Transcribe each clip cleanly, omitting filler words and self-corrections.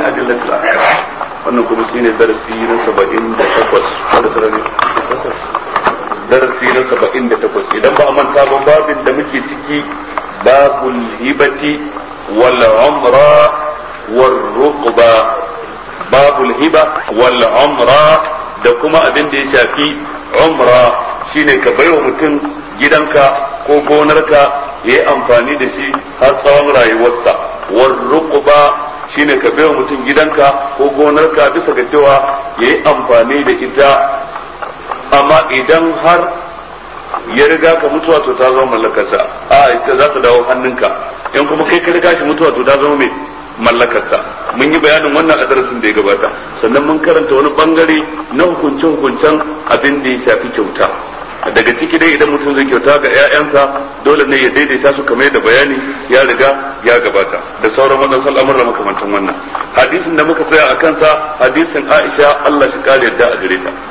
adillatil ahkam. Wannan kuma shine darasi na 78 darasi na 78 idan ba a manta ba babin da muke ciki babul hibati wal umra war ruqba. Babul hiba wal umra da kuma abin da ya shafi umra shine ka baiwa mutum gidanka ko gonarka ya yi amfani da shi har tsawon rayuwarsa. War ruqba shine ka baiwa mutum gidanka ko gonarka bisa ga cewa ya yi amfani da ita, amma idan har ya riga ka mutuwa to ta zama mallakarsa, a ita za ta dawo hannunka. in kuma kai ka riga shi mutuwa to ta zama mai mallakarsa. mun yi bayanin wannan a darasin da ya gabata, sannan mun karanta wani bangare na hukunce-hukuncen abin da ya shafi kyauta. Daga ciki dai idan mutum zai kyauta ga 'ya'yansa dole ne ya daidaita su kamar yadda bayani ya riga ya gabata, da sauran waɗansu al'amuran makamantan wannan. Hadisin da muka tsaya a kansa hadisin Aisha Allah shi kare yadda a gare ta.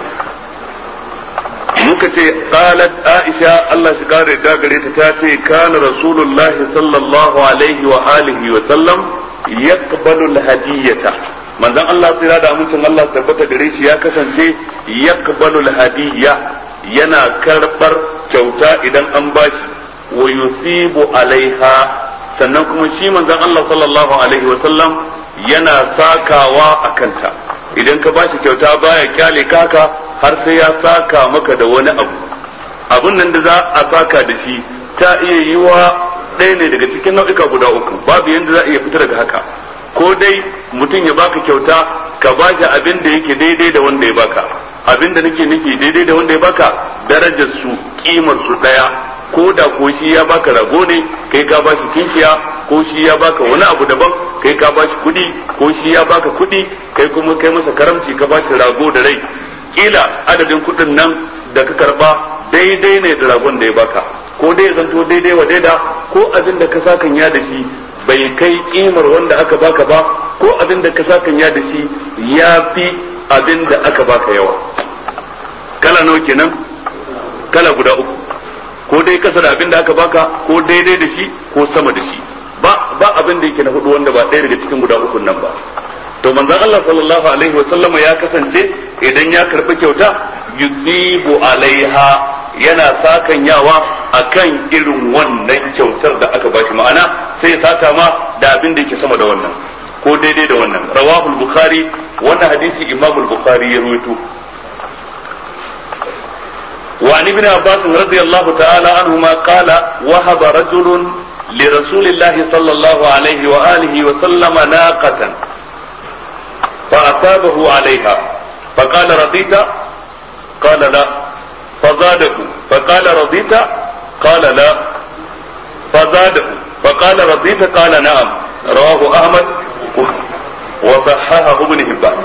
muka ce qalat Aisha Allah shi kare yadda gare ta ce kana Rasulullahi sallallahu alaihi wa alihi wa sallam yaqbalu al-hadiyata. Manzon Allah tsira da amincin Allah tabbata gare shi ya kasance yaqbalu al-hadiyya, yana karbar kyauta idan an bashi, wa yusibu alaiha, sannan kuma shi manzon Allah sallallahu alaihi wa sallam yana sakawa akanta. Idan ka bashi kyauta baya kyale kaka har sai ya saka maka da wani abu. Abun nan da za a saka da shi ta iya yiwa ɗaya ne daga cikin nau'ika guda uku, babu yanda za a iya fita daga haka. Ko dai mutum ya baka kyauta ka bashi abin da yake daidai da wanda ya baka. Abin da nake nufi daidai da wanda ya baka darajar su kimar su daya, ko da ko shi ya baka rago ne kai ka bashi kinkiya, ko shi ya baka wani abu daban kai ka bashi kudi, ko shi ya baka kudi kai kuma kai masa karamci ka bashi rago da rai. Kila adadin kudin nan da ka karba daidai ne da ragon da ya baka, ko dai zanto daidai wa daida, ko abin da ka sakan ya da shi bai kai kimar wanda aka baka ba, ko abin da ka sakan ya da shi ya fi abin da aka baka yawa. Kala nawa kenan? Kala guda uku. Ko dai kasa da abin da aka baka, ko daidai da shi, ko sama da shi. Ba abin da yake na hudu wanda ba ɗaya daga cikin guda ukun nan ba. To manzon Allah sallallahu alaihi wa sallama ya kasance idan ya karbi kyauta yusibu alaiha, yana sakan yawa akan irin wannan kyautar da aka bashi, ma'ana sai ya saka ma da abin da yake sama da wannan ko daidai da wannan. Rawahu al-Bukhari, wannan hadisi Imam al-Bukhari ya rawaito. Wa an ibn Abbas radiyallahu ta'ala anhuma qala wahaba rajulun li rasulillahi sallallahu alaihi wa alihi wa sallama naqatan fa asabahu alaiha فقال رضيت؟ قال لا. فزاده فقال رضيت؟ قال لا. فزاده فقال رضيت؟ قال نعم. رواه أحمد وصححه ابن حبان.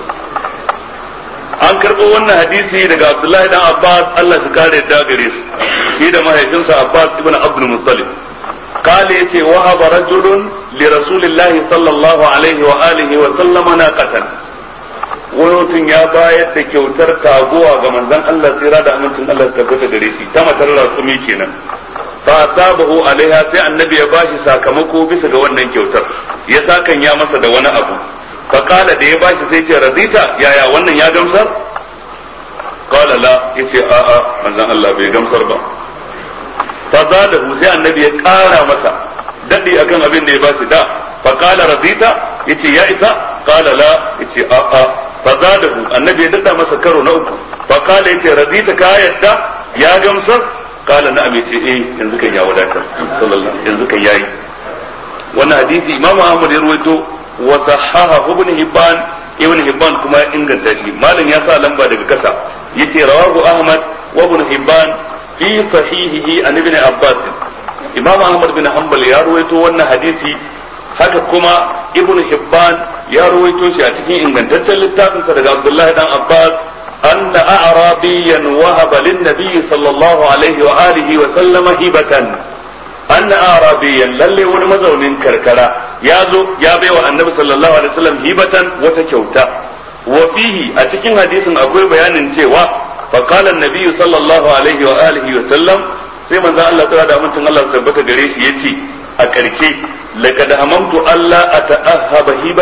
an karɓo wannan hadisi daga Abdullahi dan Abbas Allah shi kare da gare shi da mahaifinsa Abbas ibn Abdul Muttalib. Kale yace wahaba rajulun li rasulillahi sallallahu alaihi wa alihi wa sallama naqatan. Wani mutum ya bayar da kyautar taguwa ga manzon Allah tsira da amincin Allah ta tabbata gare shi, ta matar rasumi kenan. Fa asabahu alaiha, sai annabi ya bashi sakamako bisa ga wannan kyautar, ya sakan ya masa da wani abu. Fa kala da ya bashi sai ce radita, yaya wannan ya gamsar? Kala la, yace a a manzon Allah bai gamsar ba. Fa zadahu, sai annabi ya kara masa dadi akan abin da ya bashi da. Fa kala radita, yace ya isa? Kala la, yace a a. Fazadahu, annabi ya dada masa karo na uku. Fa kala yace radita, ka yadda ya gamsar? Kala na'am, yace yanzu kan ya wadatar sallallahu, yanzu kan yayi. Wannan hadisi Imam Ahmad ya rawaito wa sahahahu Ibn Hibban kuma ya inganta shi. Malam ya sa lamba daga kasa yace rawahu Ahmad wa Ibn Hibban fi sahihihi an Ibn Abbas. Imam Ahmad bin Hanbal ya rawaito wannan hadisi, haka kuma Ibn Hibban ya rawaito shi a cikin ingantaccen littafinsa daga Abdullah dan Abbas anna a'rabiyan wahaba lin-nabi sallallahu alaihi wa alihi wa sallama hibatan. Anna a'rabiyan, lalle wani mazaunin karkara ya zo ya baiwa annabi sallallahu alaihi wasallam hibatan, wata kyauta. Wa fihi, a cikin hadisin akwai bayanin cewa fa qala an-nabi sallallahu alaihi wa alihi wa sallam, sai manzon Allah tsara da amincin Allah tabbata gare shi yace a karshe laqad hamamtu alla ata'ahhaba hibatan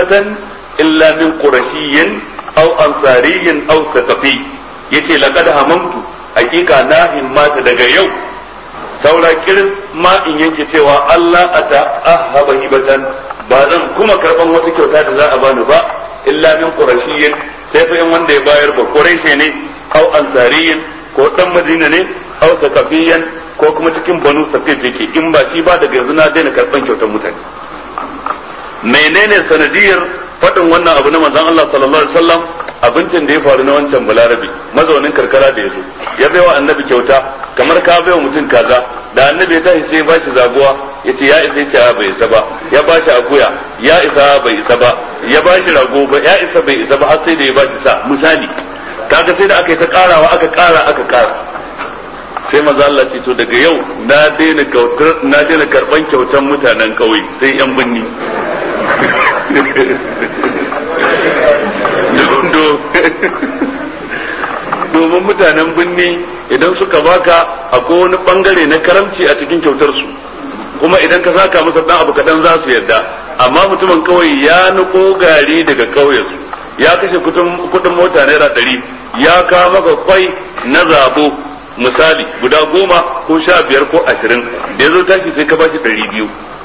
hibatan illa min qurashiyyin aw ansariyyin aw thaqafi yace laqad hamamtu hakika na himmata daga yau saura kirin ma in yanke cewa Allah ata'ahaba hibatan ba zan kuma karban wata kyauta da za a bani ba illa min qurashiyyin sai fa in wanda ya bayar ba quraishi ne aw ansariyyin ko dan madina ne aw thaqafiyyan ko kuma cikin banu saqif yake in ba shi ba daga yanzu na daina karban kyautar mutane menene sanadiyar faɗin wannan abu na manzon Allah sallallahu alaihi wasallam abincin da ya faru na wancan balarabi mazaunin karkara da yazo ya baiwa annabi kyauta kamar ka baiwa mutum kaza da annabi ya tashi sai ba shi zabuwa yace ya isa yace bai isa ba ya ba shi akuya ya isa bai isa ba ya ba shi rago ba ya isa bai isa ba har sai da ya ba shi sa misali kaga sai da aka yi ta karawa aka kara sai maza Allah ce to daga yau na daina karban kyautan mutanen kauye sai yan binni domin mutanen binni idan suka baka akwai wani bangare na karamci a cikin kyautar su kuma idan ka saka masa dan abu kadan za su yarda amma mutumin kauye ya nuko gari daga kauyen su ya kashe kudin mota naira 100 ya kawo maka kwai na zabo misali guda 10 ko 15 ko 20 da yazo tashi sai ka bashi 200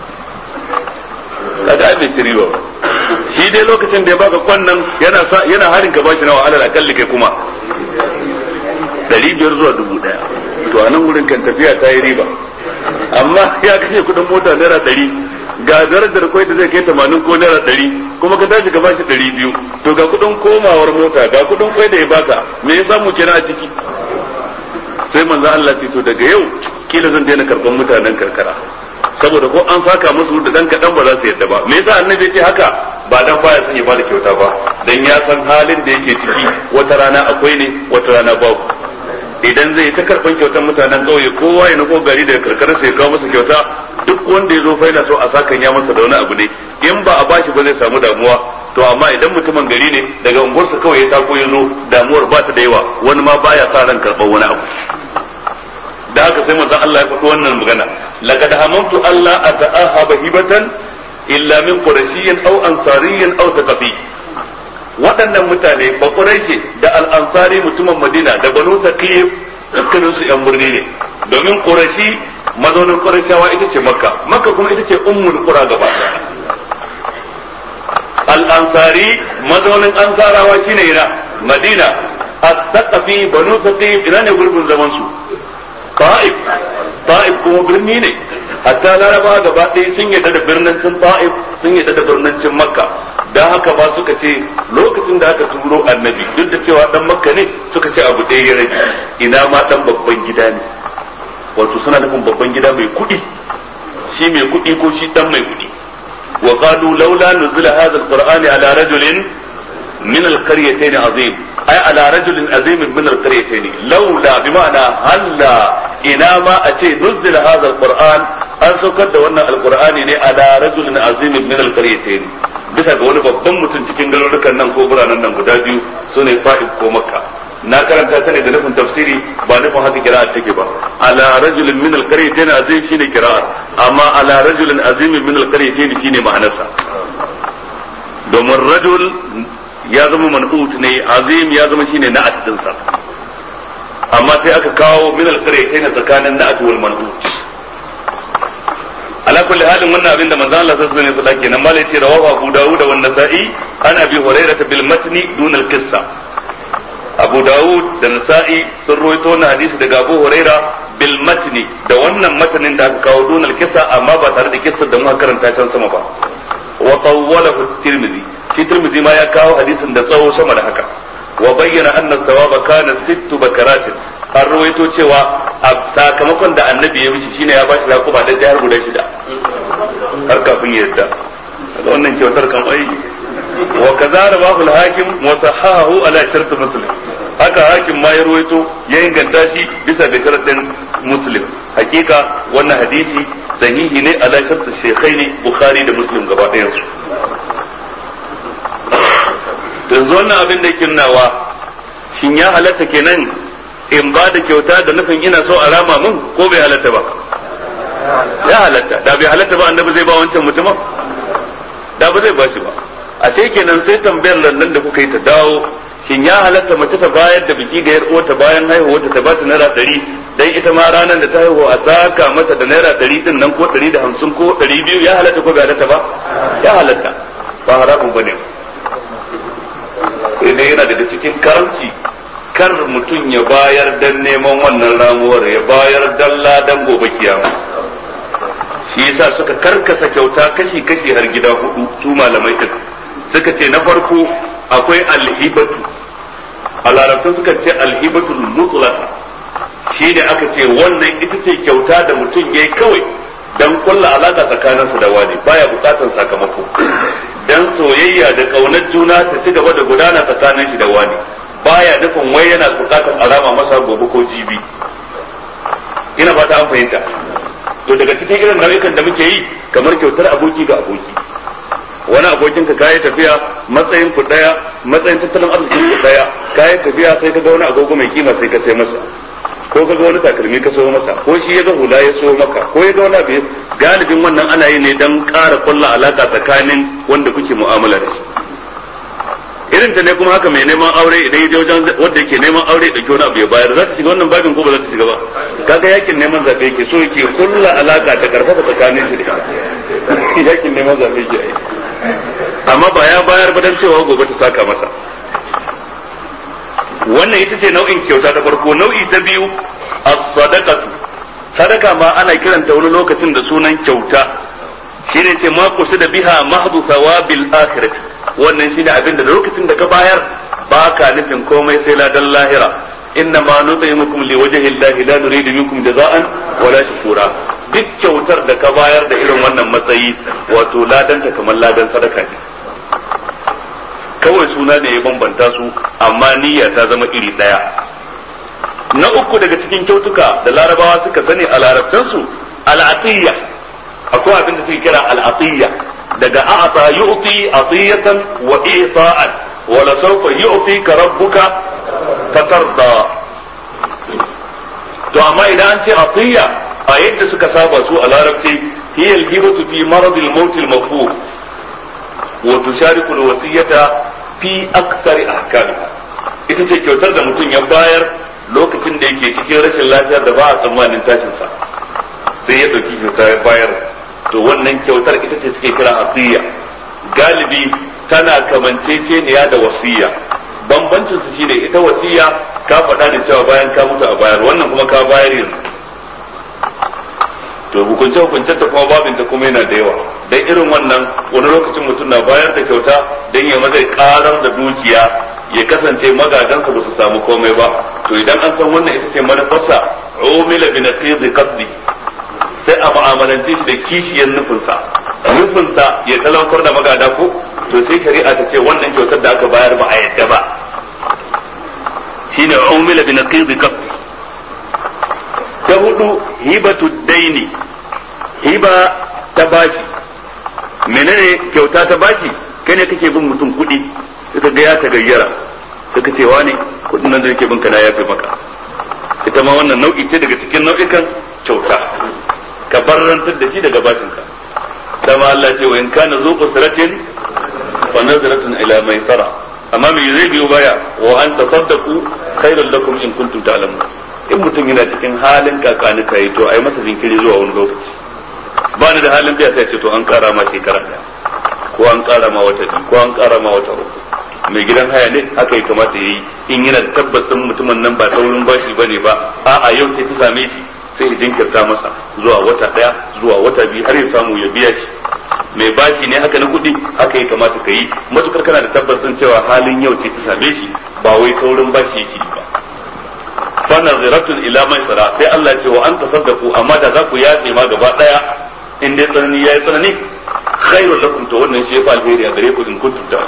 kaga ai bai tiriwa shi dai lokacin da ya baka kwannan yana harin ka bashi nawa alal akalli kai kuma 500 zuwa 1000 to anan wurin kan tafiya ta yi riba amma ya kashe kudin mota naira 100 ga darajar kwai da zai kai 80 ko naira 100 kuma ka tashi ka bashi 200 to ga kudin komawar mota ga kudin kwai da ya baka me ya samu kenan a ciki sai manzo Allah ce to daga yau kila zan daina karban mutanen karkara saboda ko an saka musu da dan kadan ba za su yadda ba me yasa annabi ce haka ba dan baya son ya bada kyauta ba dan ya san halin da yake ciki wata rana akwai ne wata rana babu idan zai ta karban kyautar mutanen kauye kowa ya nufo gari daga karkara sai ya kawo masa kyauta duk wanda ya zo fa yana so a sakan ya masa da wani abu ne in ba a bashi ba zai samu damuwa to amma idan mutumin gari ne daga unguwarsa kawai ya tako ya zo damuwar ba ta da yawa wani ma baya sa ran karban wani abu da haka sai manzon Allah ya faɗi wannan magana laqad hamamtu alla ata'ahaba hibatan illa min qurashiyyin aw ansariyyin aw thaqafi waɗannan mutane ba quraishi da al-ansari mutumin Madina da banu Thaqif dukkanin su yan birni ne domin qurashi mazaunin qurashawa ita ce makka kuma ita ce ummul qura gaba al-ansari mazaunin ansarawa shine ina Madina at-thaqafi banu Thaqif ina ne gurbin zaman su Ta'if kuma birni ne hatta laraba gaba ɗaya sun yadda da birnin cin Ta'if sun yadda da birnin cin Makka dan haka ba suka ce lokacin da aka turo annabi duk da cewa dan Makka ne suka ce abu ɗaya ya rage ina ma dan babban gida ne wato suna nufin babban gida mai kuɗi shi mai kuɗi ko shi dan mai kuɗi wa qalu laula nuzila hadha alqur'ani ala rajulin min alqaryatayn azim ay ala rajulin azim min alqaryatayn laula bima'ana halla ina ma a ce nuzila hadha alquran an saukar da wannan alqur'ani ne ala rajulin azim min alqaryatayn bisa ga wani babban mutum cikin garurukan nan ko biranen nan guda biyu sune Fa'id ko Makka na karanta ta ne da nufin tafsiri ba nufin haka kira'a take ba ala rajulin min alqaryatayn azim shine kira'a amma ala rajulin azim min alqaryatayn shine ma'anarsa domin rajul ya zama man'ut ne azim ya zama shine na'at dinsa amma sai aka kawo min al-qaryatayn tsakanin na'at wal man'ut ala kulli halin wannan abin da manzon Allah sallallahu alaihi wasallam kenan malai ce rawahu Abu Dawud wa Nasa'i an Abi Hurairah bil matni dun al-qissa Abu Dawud da Nasa'i sun rawaito wannan hadisi daga Abu Hurairah bil matni da wannan matanin da aka kawo dun al-qissa amma ba tare da kissar da muka karanta can sama ba wa tawwalahu at-Tirmidhi shi Tirmidhi ma ya kawo hadisin da tsawo sama da haka wa bayyana anna thawaba kana 6 bakaratin an rawaito cewa a sakamakon da annabi ya mishi shine ya ba shi rakuba da jihar guda 6 har kafin ya yarda wannan kyautar kan ai wa kaza rawahu al-hakim wa sahahahu ala shart muslim haka hakim ma ya rawaito ya inganta shi bisa ga sharadin muslim hakika wannan hadisi sahihi ne ala shart shaykhaini bukhari da muslim gaba ɗayan su yanzu wannan abin da yake nawa shin ya halatta kenan in ba da kyauta da nufin ina so a rama mun ko bai halatta ba ya halatta da bai halatta ba annabi zai ba wancan mutumin da ba zai ba shi ba a sai kenan sai tambayar lannan da kuka yi ta dawo, shin ya halatta mace ta bayar da biki ga yar uwarta bayan haihuwarta ta bata naira 100 dan ita ma ranar da ta haihu a saka mata da naira 100 din nan ko 150 ko 200, ya halatta ko bai halatta ba? Ya halatta, ba haramun bane. Idan yana daga cikin karamci, kar mutum ya bayar dan neman wannan ramuwar, ya bayar dan ladan gobe kiyama. Shi yasa suka karkasa kyauta kashi-kashi har gida 4 su malamai din. Suka ce na farko akwai alhibatu, a larabta suka ce alhibatul mutlaqa, shi ne aka ce wannan ita ce kyauta da mutum yayi kawai dan kulla alaka tsakaninsa da wani, baya bukatar sakamako, dan soyayya da kaunar juna ta ci gaba da gudana tsakanin shi da wani, baya nufin wai yana bukatar alama masa gobe ko jibi. Ina fata an fahimta. To daga cikin irin nau'ikan da muke yi, kamar kyautar aboki ga aboki, wani abokinka kayi tafiya matsayin ku daya, matsayin tattalin arzikin ku daya, kayi tafiya sai ka ga wani agogo mai kima sai ka sai masa, ko ka ga wani takalmi ka so masa, ko shi ya ga hula ya so maka, ko ya ga wani abu. Galibin wannan ana yi ne dan ƙara kulla alaka tsakanin wanda kuke mu'amala da shi. Irin ta ne kuma haka mai neman aure idan ya je wajen wanda yake neman aure da wani abu ya bayar, za ta shiga wannan babin ko ba za ta shiga ba? Kaga yakin neman zabe yake so yake kulla alaka ta karfafa tsakanin shi da yakin neman zabe yake yi. Amma ba ya bayar ba dan cewa gobe ta saka masa. Wannan ita ce nau'in kyauta ta farko. Nau'i ta biyu as-sadaqatu. Sadaka ma ana kiranta wani lokacin da sunan kyauta. Shine ce ma qusida biha mahdhu thawabil akhirati. Wannan shine abinda da lokacin da ka bayar ba ka nufin komai sai ladan lahira. Inna ma nut'imukum liwajhi llahi la nuridu minkum jaza'an wala shukura. Duk kyautar da ka bayar da irin wannan matsayi, wato ladanta kamar ladan sadaka ne. Kawai suna ne ya bambanta su, amma niyya ta zama iri daya. Na uku daga cikin kyautuka da larabawa suka sani a larabtansu, al'atiyya. Akwai abin da suke kira al'atiyya, daga a'ata yu'ti atiyatan wa i'ta'an wa la sawfa yu'tika rabbuka fatarda. To amma idan an ce atiyya, a yadda suka saba su a larabci, hiya al-hibatu fi marad al-maut al-mafhum wa tushariku al-wasiyata fi aktsari ahkamiha. Ita ce kyautar da mutum ya bayar lokacin da yake cikin rashin lafiyar da ba a tsammanin tashin sa, sai ya dauki kyauta ya bayar. To wannan kyautar ita ce suke kira atiyya. Galibi tana kamanceceniya da wasiya. Bambancin su shine ita wasiya ka faɗa da cewa bayan ka mutu a bayar, wannan kuma ka bayar yanzu. To hukunce ta kuma babin ta kuma yana da yawa. Dan irin wannan wani lokacin mutum na bayar da kyauta dan ya mazai karar da dukiya, ya kasance magadansa ba su samu komai ba. To idan an san wannan ita ce manufarsa, umila bi naqid qasdi, sai a mu'amalance shi da kishiyar nufinsa ya talaukar da magada ko, to sai shari'a ta ce wannan kyautar da aka bayar ba a yadda ba. Shine umila bi naqid qasdi. Ta hudu hibatu daini, hiba ta bashi. Menene kyauta ta bashi? Kai ne kake bin mutum kuɗi, suka ga ya ta gayyara, suka ce wane kuɗin nan da yake bin ka na yafe maka. Ita ma wannan nau'i ce daga cikin nau'ikan kyauta, ka barrantar da shi daga bashinka. Dama Allah ce wa in kana zu usratin fa nazratun ila maisara. Amma me zai biyo baya? Wa an tasaddaqu khairul lakum in kuntum ta'lamun. In mutum yana cikin halin kakanika yi, to ai masa jinkiri zuwa wani lokaci. Ba ni da halin biya sai ce to an kara ma shekara ɗaya, ko an kara ma wata biyu, ko an kara ma wata uku. Mai gidan haya ne haka ya kamata yayi, in yana da tabbacin mutumin nan ba taurin bashi bane ba, a'a yau sai ta same shi sai ya jinkirta masa zuwa wata ɗaya zuwa wata biyu har ya samu ya biya shi. Mai bashi ne haka na kuɗi haka ya kamata ka yi, matukar kana da tabbacin cewa halin yau ce ta same shi, ba wai taurin bashi yake ba. fa naziratun ila maisara, sai Allah ce wa an tasaddaku, amma da za ku yafe ma gaba daya in dai tsanani yayi tsanani, khairul lakum, to wannan shi ya fa alheri a gare ku in kuntum ta,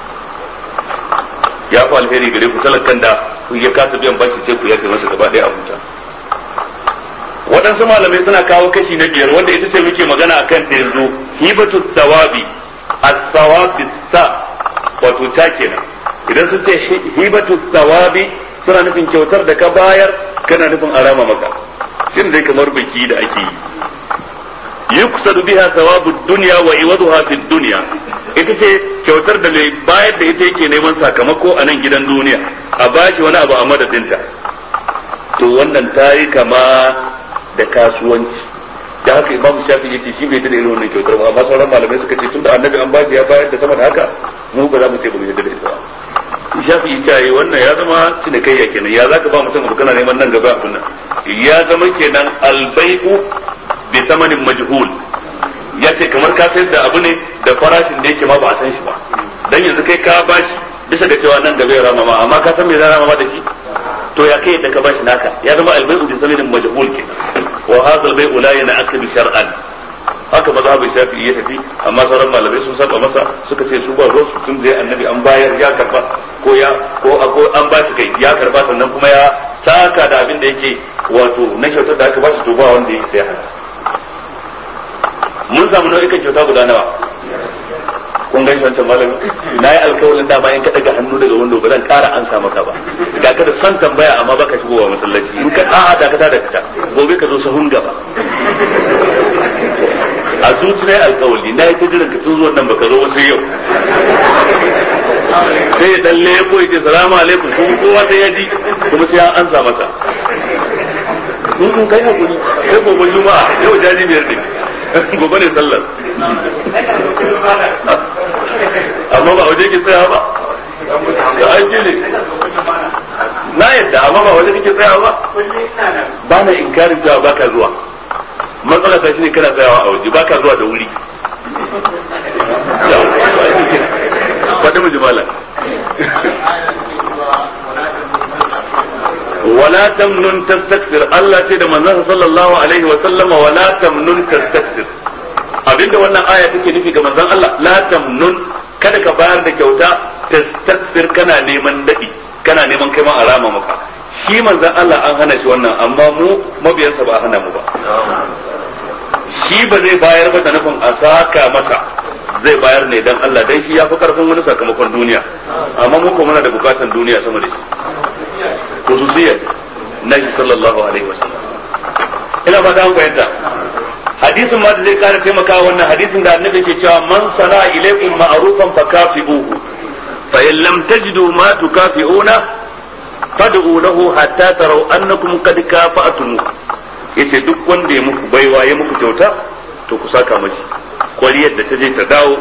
ya fa alheri gare ku talakan da ku ya kasa biyan bashi sai ku yafe masa gaba daya a huta. Waɗansu malamai suna kawo kashi na biyar wanda ita ce muke magana akan ta yanzu, hibatu thawabi, as-sawabi sa, wato ta kenan. Idan sun ce hibatu thawabi suna nufin kyautar da ka bayar kana nufin arama maka, shin dai kamar biki da ake yi. Yuqsadu biha thawabud dunya wa iwaduha fid dunya, ita ce kyautar da mai bayar da ita yake neman sakamako a nan gidan duniya a bashi wani abu a madadinta to wannan ta yi kama da kasuwanci. da haka imam shafi yace shi bai da irin wannan kyautar ba, amma sauran malamai suka ce tunda annabi an bashi ya bayar da sama da haka mu ba za mu ce ba mu yadda da ita. shafi yace wannan ya zama cinikayya kenan, ya zaka ba mutum abu kana neman nan gaba abin nan, ya zama kenan albai'u bi thamanin majhul. ya ce kamar ka sayar da abu ne da farashin da yake ma ba a san shi ba, dan yanzu kai ka bashi bisa ga cewa nan gaba ya rama ma, amma ka san me zai rama ma da shi, to ya kai da ka bashi naka ya zama albai'u bi thamanin majhul kenan. wa hadha albai'u la yanaqid shar'an, haka mazhabin shafi'i ya tafi, amma sauran malamai sun saba masa suka ce su ba ruwa su tun da annabi an bayar ya karba ko an ba shi kai ya karba sannan kuma ya saka da abin da yake wato na kyautar da aka ba shi to ba wanda yake sai haka. mun samu nau'ikan kyauta guda nawa kun gani wancan malami na yi alkawarin dama in ka daga hannu daga wando ba zan kara an samu ka ba, da ka da son tambaya amma baka shigowa masallaci, in ka da ka gobe ka zo sahun gaba. a zuci na yi alkawali na yi ta jiran ka tun zuwan nan baka zo wasu yau sai ya dalle ya koyi ce salamu alaikum kuma kowa sai ya ji kuma sai an ansa masa kun kai hakuri sai gobe juma'a yau jajibiyar ne gobe ne sallar amma ba waje ke tsaya ba da aiki ne na yadda amma ba waje ke tsaya ba ba na inkarin cewa baka zuwa, matsala ta shi ne kana tsayawa a waje baka zuwa da wuri. faɗi mu jimala wala tamnun tastakthir, Allah ce da manzon sallallahu alaihi wa sallama wala tamnun tastakthir. abinda wannan aya take nufi ga manzon Allah, la tamnun, kada ka bayar da kyauta tastakthir kana neman dadi, kana neman kai ma alama maka. shi manzon Allah an hana shi wannan, amma mu mabiyansa ba a hana mu ba. shi ba zai bayar ba da nufin a saka masa, zai bayar ne dan Allah, dan shi ya fi karfin wani sakamakon duniya, amma mu ko muna da bukatan duniya sama da shi. khususiyya nabi sallallahu alaihi wasallam. ina fata an fahimta. hadisin ma da zai kara taimakawa wannan hadisin da annabi ke cewa man sana ilaykum ma'rufan fakafi'uhu fa in lam tajidu ma tukafi'una fad'u lahu hatta taraw annakum qad kafa'tum. yace duk wanda ya muku baiwa ya muku kyauta to ku saka mashi kwariyar da ta je ta dawo.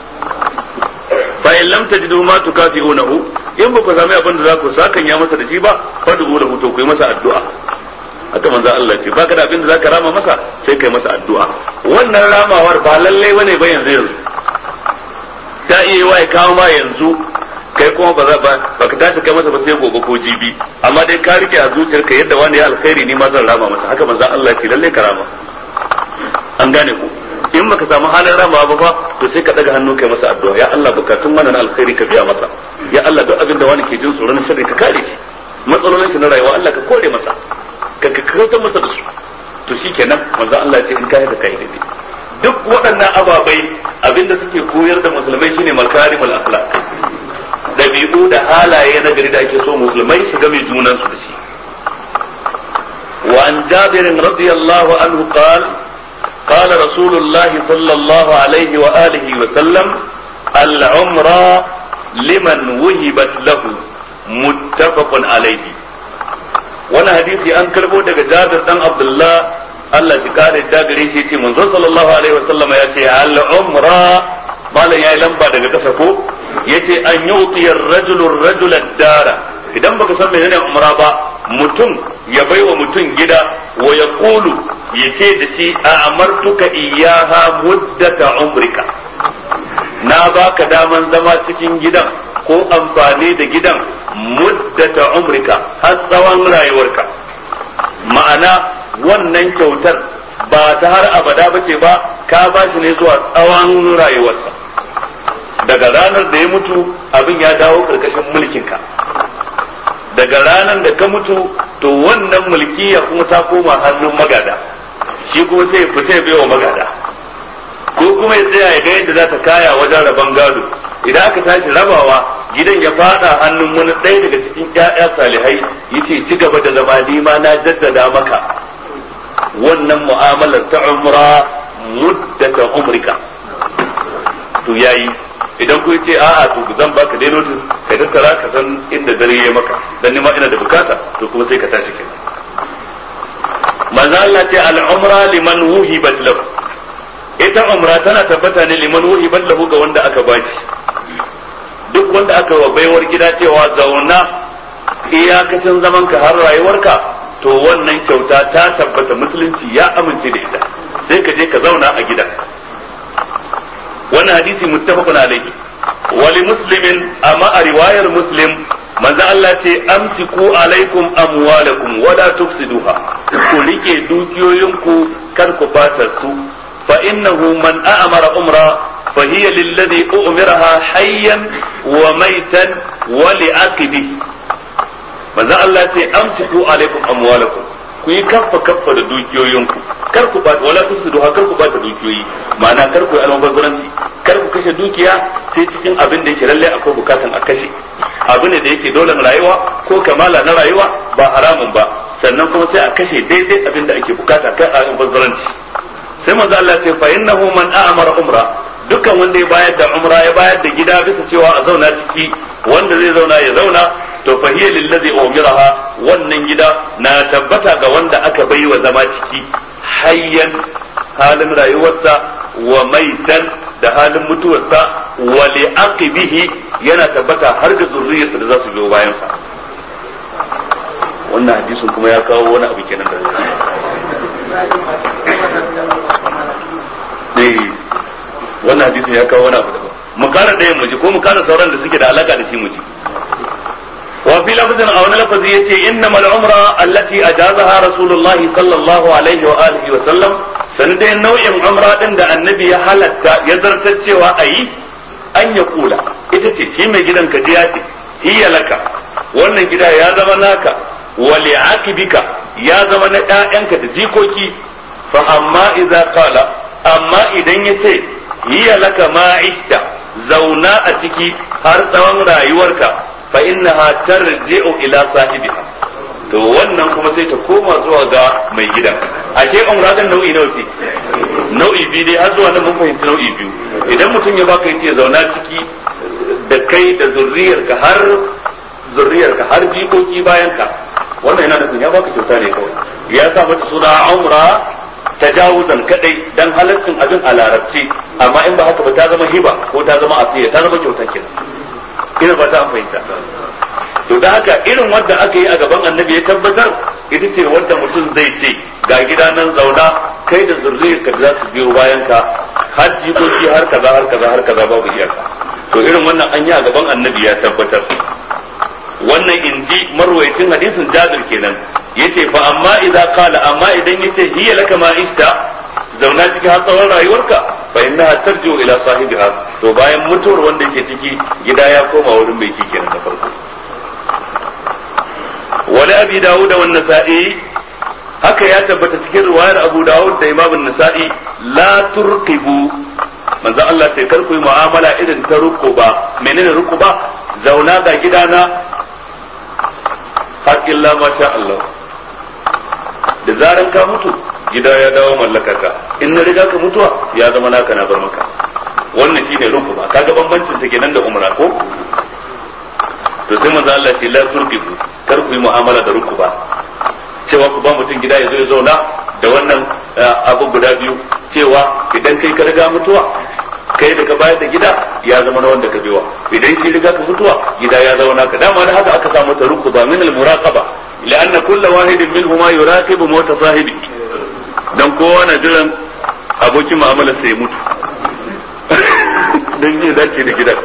fa in lam tajidu ma tukafi'unahu, in ba ku sami abin da za ku sakan ya masa da shi ba fad'u lahu, to ku yi masa addu'a. haka manzo Allah ce baka da abin da zaka rama masa sai kai masa addu'a. wannan ramawar ba lalle bane ba yanzu ta iya wa ya kawo ma yanzu kai kuma ba ka tashi kai masa ba sai gobe ko jibi, amma dai ka rike a zuciyarka yadda wani ya alkhairi ni ma zan rama masa, haka manzo Allah ce lalle ka rama. an gane ku. in baka samu halin rama ba fa to sai ka daga hannu kai masa addu'a, ya Allah bukatun wannan alkhairi ka biya masa, ya Allah duk abin da wani ke jin tsoron sharri ka kare shi, matsalolin shi na rayuwa Allah ka kore masa, ka kautar masa da su. to shikenan manzo Allah ya ce in kai da kai dai duk waɗannan ababai abinda suke koyar da musulmai shine makarimul akhlaq, dabi'u da halaye na gari da ake so musulmai su game junan su da shi. wa an Jabir radiyallahu anhu qala rasulullahi sallallahu alaihi wa alihi wa sallam al-umra liman wuhibat lahu muttafaqun alaihi. wannan hadisi an karbo daga Jabir dan Abdullah, Allah shi kare da gare shi ce manzon sallallahu alaihi wasallam ya ce al-umra, malan yayi lamba daga kasa ko yace an yuti ar-rajulu ar-rajula ad-dara. idan baka san menene umra ba, mutum ya baiwa mutum gida wa yaqulu yace da shi a amartuka iyyaha muddata umrika, na baka daman zama cikin gidan ko amfani da gidan muddata umrika har tsawon rayuwarka. ma'ana wannan kyautar ba ta har abada bace ba, ka ba shi ne zuwa tsawon rayuwarsa. daga ranar da ya mutu abin ya dawo karkashin mulkinka, daga ranar da ka mutu to wannan mulkiya kuma ta koma hannun magada, shi kuma sai fita ya baiwa magada, ko kuma ya tsaya ya ga yadda za ta kaya wajen rabon gado. idan aka tashi rabawa gidan ya fada hannun wani ɗaya daga cikin ƴaƴa salihai, yace ci gaba da zama ni ma na jaddada maka wannan mu'amalar ta umra muddata umrika, to yayi idan ku ce a'a to zan baka dai notice kai tattara ka san inda dare ya maka dan nima ina da bukata to kuma sai ka tashi kenan manzo Allah ce al-umra liman wuhibat lahu, ita umra tana tabbata ne liman wuhibat lahu ga wanda aka baki. Duk wanda aka wa baiwar gida cewa zauna iyakacin zaman ka har rayuwarka, to wannan kyauta ta tabbata, musulunci ya amince da ita, sai ka je ka zauna a gida. Wannan hadisi muttafaqun alayhi. Wa li muslimin, amma a riwayar muslim manzo Allah ce amsiku alaikum amwalakum wa la tufsiduha, ku rike dukiyoyinku kar ku bata su, fa innahu man a'mara umra fa hiya lilladhi umiraha hayyan wa maitan wa li'aqibi. manzo Allah ce amsiku alaikum amwalakum, ku yi kaffa da dukiyoyinku, kar ku bata, wala tufsiduha, kar ku bata dukiyoyi, ma'ana kar ku yi almubazzaranci, kar ku kashe dukiya sai cikin abin da yake lalle akwai bukatan a kashe, abu ne da yake dole na rayuwa ko kamala na rayuwa ba haramun ba, sannan kuma sai a kashe daidai abin da ake bukata kai a almubazzaranci. Sai manzo Allah ce fa innahu man a'mara umra, dukkan wanda ya bayar da umra ya bayar da gida bisa cewa a zauna ciki, wanda zai zauna ya zauna, to fa hiya lillazi umiraha, wannan gida na tabbata ga wanda aka bai wa zama ciki, hayyan halin rayuwarsa, wa maitan da halin mutuwarsa, wa li'aqibihi yana tabbata har ga zurriyarsa da za su biyo bayan sa. Wannan hadisin kuma ya kawo wani abu kenan da wannan hadisin ya kawo wani abu daban. Mu kara ɗayan mu ji ko mu kara sauran da suke da alaka da shi mu ji. وفي لفظ أو لفظ يتي إنما العمرة التي أجازها رسول الله صلى الله عليه وآله وسلم سندين نوع عمرة عند النبي حلت يزرت وأي أن يقول إذا تشيم جدا كجياتي هي لك وأن جدا يا زمناك ولعاقبك يا زمن أنك تجيكوكي فأما إذا قال أما إذا يتي هي لك ما عشت زونا أتكي هرسوان رايورك fa innaha tarji'u ila sahibiha, to wannan kuma sai ta koma zuwa ga mai gidan. Ashe umra din nau'i nawa ce? Nau'i biyu dai, har zuwa nan mun fahimci nau'i biyu. Idan mutum ya baka yace zauna ciki da kai da zurriyarka har jikoki bayan ka, wannan yana nufin ya baka kyauta ne kawai. Ya sa mata suna umra tajawuzan kadai dan halaccin abin a larabci, amma in ba haka ba ta zama hiba ko ta zama asiya, ta zama kyauta kenan. Ina ba ta fahimta. To da haka irin wanda aka yi a gaban annabi ya tabbatar ita ce wanda mutum zai ce ga gida nan zauna kai da zurriyarka da za su biyo bayan ka har jikoki har kaza babu iyaka. To irin wannan an yi a gaban annabi ya tabbatar. Wannan inji marwayacin hadisin Jabir kenan yace fa amma idan yace hiya laka ma ista, zauna ciki har tsawon rayuwarka, fa innaha tarji'u ila sahibiha, to bayan mutuwar wanda yake ciki gida ya koma wurin mai shi kenan da farko. Wani abi Dawud wa Nasa'i, haka ya tabbata cikin riwayar Abu Dawud da Imam Nasa'i, la turqibu, manzo Allah sai kar ku yi mu'amala irin ta rukuba. Menene rukuba? Zauna ga gidana har illa ma sha Allah, da zaran ka mutu gida ya dawo mallakarka, in na riga ka mutuwa ya zama naka na bar maka. Wannan shine rukuba, kaga bambancin ta kenan da umra ko? To sai manzo Allah ce la turqibu, kar ku yi mu'amala da rukuba, cewa ku ba mutum gida ya zo ya zauna da wannan abu guda biyu, cewa idan kai ka riga mutuwa kai da ka bayar da gida ya zama na wanda ka biwa, idan shi riga ka mutuwa gida ya zama naka. Dama da haka aka samu ta rukuba min al-muraqaba, لأن كل واحد منهما يراقب موت صاحبه, dan kowa na jiran abokin mu'amala sai mutu dan zai dace da gidan.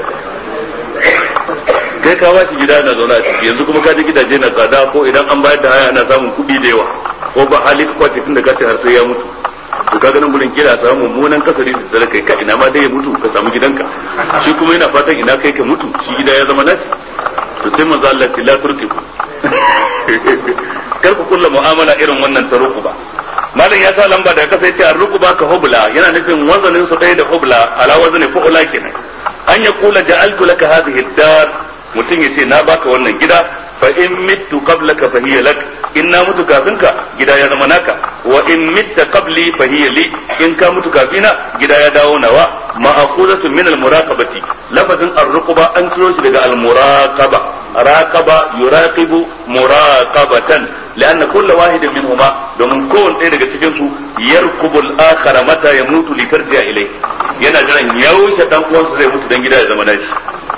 Kai ka wace gida na zauna a ciki, yanzu kuma ka ji gidaje na tsada, ko idan an bayar da haya ana samun kuɗi da yawa, ko ba hali ka kwace tun da ka ce har sai ya mutu. To kaga nan gurin kira samu mummunan kasari da tsare kai, ka ina ma dai ya mutu ka samu gidanka, shi kuma yana fatan ina kai ka mutu shi gida ya zama nasi. To sai manzo Allah la turkiku kar ku kulla mu'amala irin wannan ta rukuba. Malam ya sa lamba daga kasa yace ar-rukuba ka hubla, yana nufin wazanin su ɗaya da hubla, ala wazni fu'ula kenan. An ya kula ja'altu laka hadhihi ad-dar, mutum yace na baka wannan gida, fa in mittu qablaka fa hiya lak in na mutu kafinka gida ya zama naka wa in mitta qabli fa hiya li in ka mutu kafina gida ya dawo nawa ma'khuzatun min al-muraqabati lafazin ar-ruqba an ciro shi daga al-muraqaba raqaba yuraqibu muraqabatan لأن كل واحد منهما domin kowanne ɗaya daga cikin su yarkubu al-akhara mata yamutu li tarji'a ilayhi yana jiran yaushe dan uwansa zai mutu dan gida ya zama nashi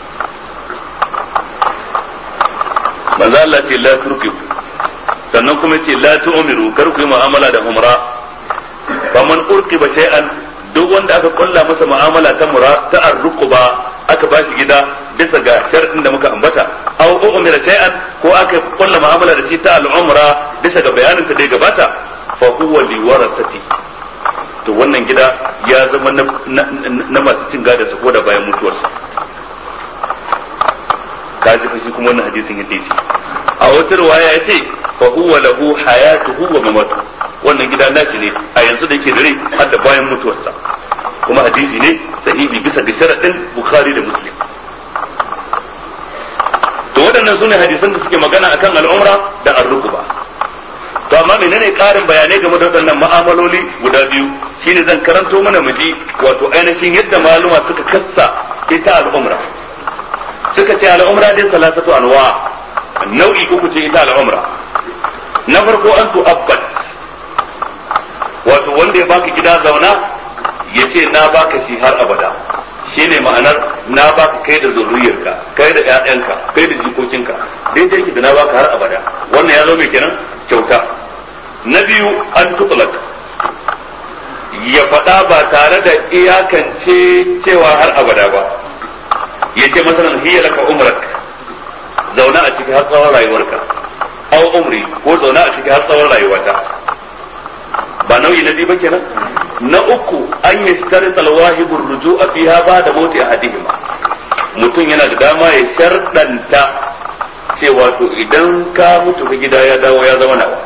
manzo Allah ce la turkibu sannan kuma ce la tu'miru kar ku yi mu'amala da umra faman urqiba shay'an duk wanda aka kulla masa mu'amala ta ta arruquba aka ba shi gida bisa ga sharadin da muka ambata aw umira shay'an ko aka kulla mu'amala da shi ta al'umra bisa ga bayanin ta da ya gabata fa huwa li warasati to wannan gida ya zama na masu cin gada sa ko da bayan mutuwarsa kaji fa shi kuma wannan hadisin yadda yake a wata riwaya yace fa huwa lahu hayatuhu wa mamatuhu wannan gida nashi ne a yanzu da yake da rai har da bayan mutuwarsa kuma hadisi ne sahihi bisa ga sharadin bukhari da muslim to waɗannan sune hadisan da suke magana akan al'umra da ar-rukba to amma menene ƙarin bayanai game da waɗannan ma'amaloli guda biyu shine zan karanto mana miji wato ainihin yadda maluma suka kassa ita al'umra suka ce al'umra dai salasatu anwa nau'i uku ce ita al'umra na farko an tu'abbad wato wanda ya baka gida zauna ya ce na baka shi har abada shine ma'anar na baka kai da zuriyarka kai da ƴaƴanka kai da jikokinka daidai yake da na baka har abada wannan ya zo mai kenan kyauta na biyu an tutlak ya faɗa ba tare da iyakance cewa har abada ba ya ce masalan hiya laka umrak zauna a ciki har tsawon rayuwarka aw umri ko zauna a ciki har tsawon rayuwata ba nau'i na biyu ba kenan na uku an yi shtarit alwahibu ruju'a fiha ba da mauti ahadihima mutum yana da dama ya sharɗanta cewa to idan ka mutu ka gida ya dawo ya zama nawa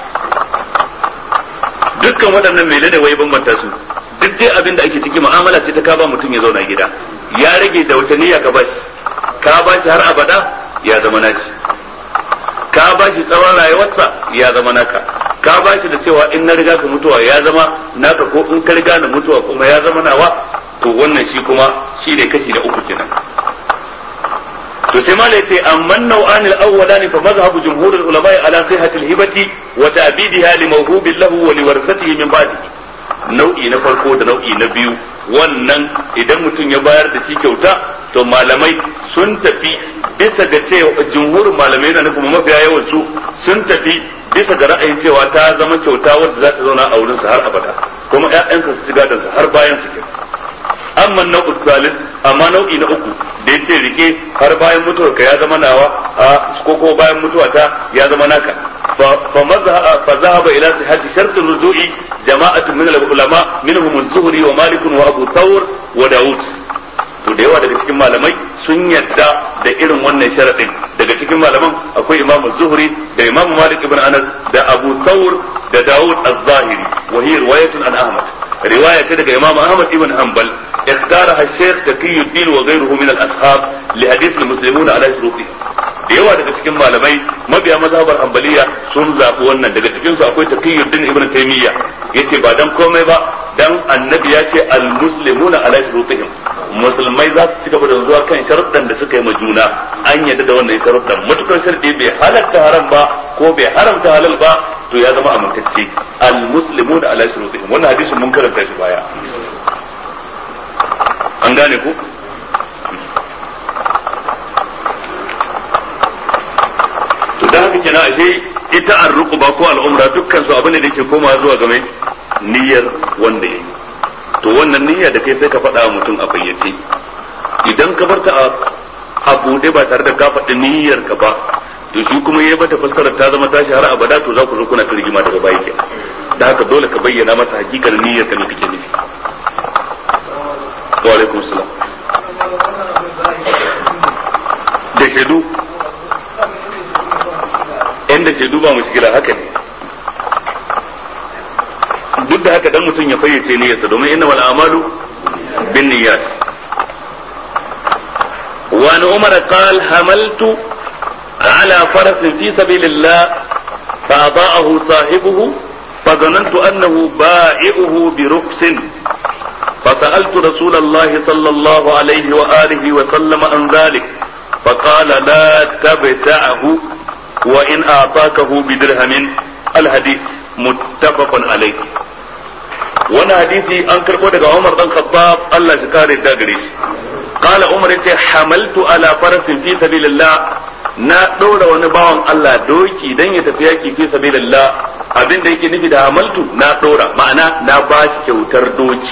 dukkan waɗannan menene wai bambanta su duk dai abin da ake ciki mu'amala ce ta ka ba mutum ya zauna gida ya rage da wata niyya ka bashi ka bashi har abada ya zama naci ka bashi tsawon rayuwarsa ya zama naka ka bashi da cewa in na riga ka mutuwa ya zama naka ko in ka riga na mutuwa kuma ya zama nawa to wannan shi kuma shi ne kashi na uku kenan to sai ma yace amman nau'an al-awwalan fa mazhabu jumhur al-ulama ala sihhati al-hibati wa ta'bidiha li mawhubin lahu wa li warasatihi min ba'dihi nau'i na farko da nau'i na biyu wannan idan mutum ya bayar da shi kyauta to malamai sun tafi bisa ga cewa jumhurin malamai na nufin mafiya yawan su sun tafi bisa ga ra'ayin cewa ta zama kyauta wadda za ta zauna a wurin su har abada kuma ƴaƴansa su ci gadon su har bayan su kenan amma nau'u salis amma nau'i na uku da yace rike har bayan mutuwar ka ya zama nawa ko bayan mutuwa ta ya zama naka fa zahaba ila sihhati shart ar-ruju'i jama'atun min al-ulama minhum az-zuhri wa malik wa abu thawr wa daud to da yawa daga cikin malamai sun yadda da irin wannan sharadin daga cikin malaman akwai imam az-zuhri da imam malik ibn anas da abu thawr da daud az-zahiri wa hiya riwayatun an ahmad riwaya ce daga imam ahmad ibn hanbal اختارها الشيخ تقي الدين وغيره من الاصحاب لحديث المسلمون على شروطه da yawa daga cikin malamai mabiya mazhabar hanbaliya sun zafi wannan daga cikin su akwai taqiyuddin ibn taymiya yace ba dan komai ba dan annabi ya ce al muslimuna ala shurutihim musulmai za su cigaba da zuwa kan sharuɗan da suka yi majuna an yadda da wannan sharuɗan matukar sharɗi bai halatta haram ba ko bai haramta halal ba to ya zama amintacce al muslimuna ala shurutihim wannan hadisin mun karanta shi baya an gane ku to da haka kenan ashe ita ar-ruqba ko al-umra dukkan su abin da yake komawa zuwa ga mai niyyar wanda yayi to wannan niyya da kai sai ka faɗa wa mutum a fayyace idan ka barta a bude ba tare da ka faɗi niyyar ka ba to shi kuma yayi bata fassarar ta zama tashi har abada to za ku zo kuna kirgima daga baya kenan da haka dole ka bayyana masa hakikar niyyar ka ne kake nufi wa alaikum salam da shaidu inda shaidu ba mushkila haka ne duk da haka dan mutum ya fayyace niyyarsa domin innamal a'malu bin niyyat wa an umar qala hamaltu على فرس في سبيل الله فأضاءه صاحبه فظننت أنه بائعه برخص فسألت رسول الله صلى الله عليه وآله وسلم عن ذلك فقال لا تبتعه وإن أعطاكه بدرهم. الحديث متفق عليه. وانا حديثي أنكر قولك عمر بن الخطاب الله شكاري الداقريش قال عمر حملت على فرس في سبيل الله na ɗora wani bawan Allah doki dan ya tafi yaki fi sabilillah. Abin da yake nufi da hamaltu na ɗora ma'ana na ba shi kyautar doki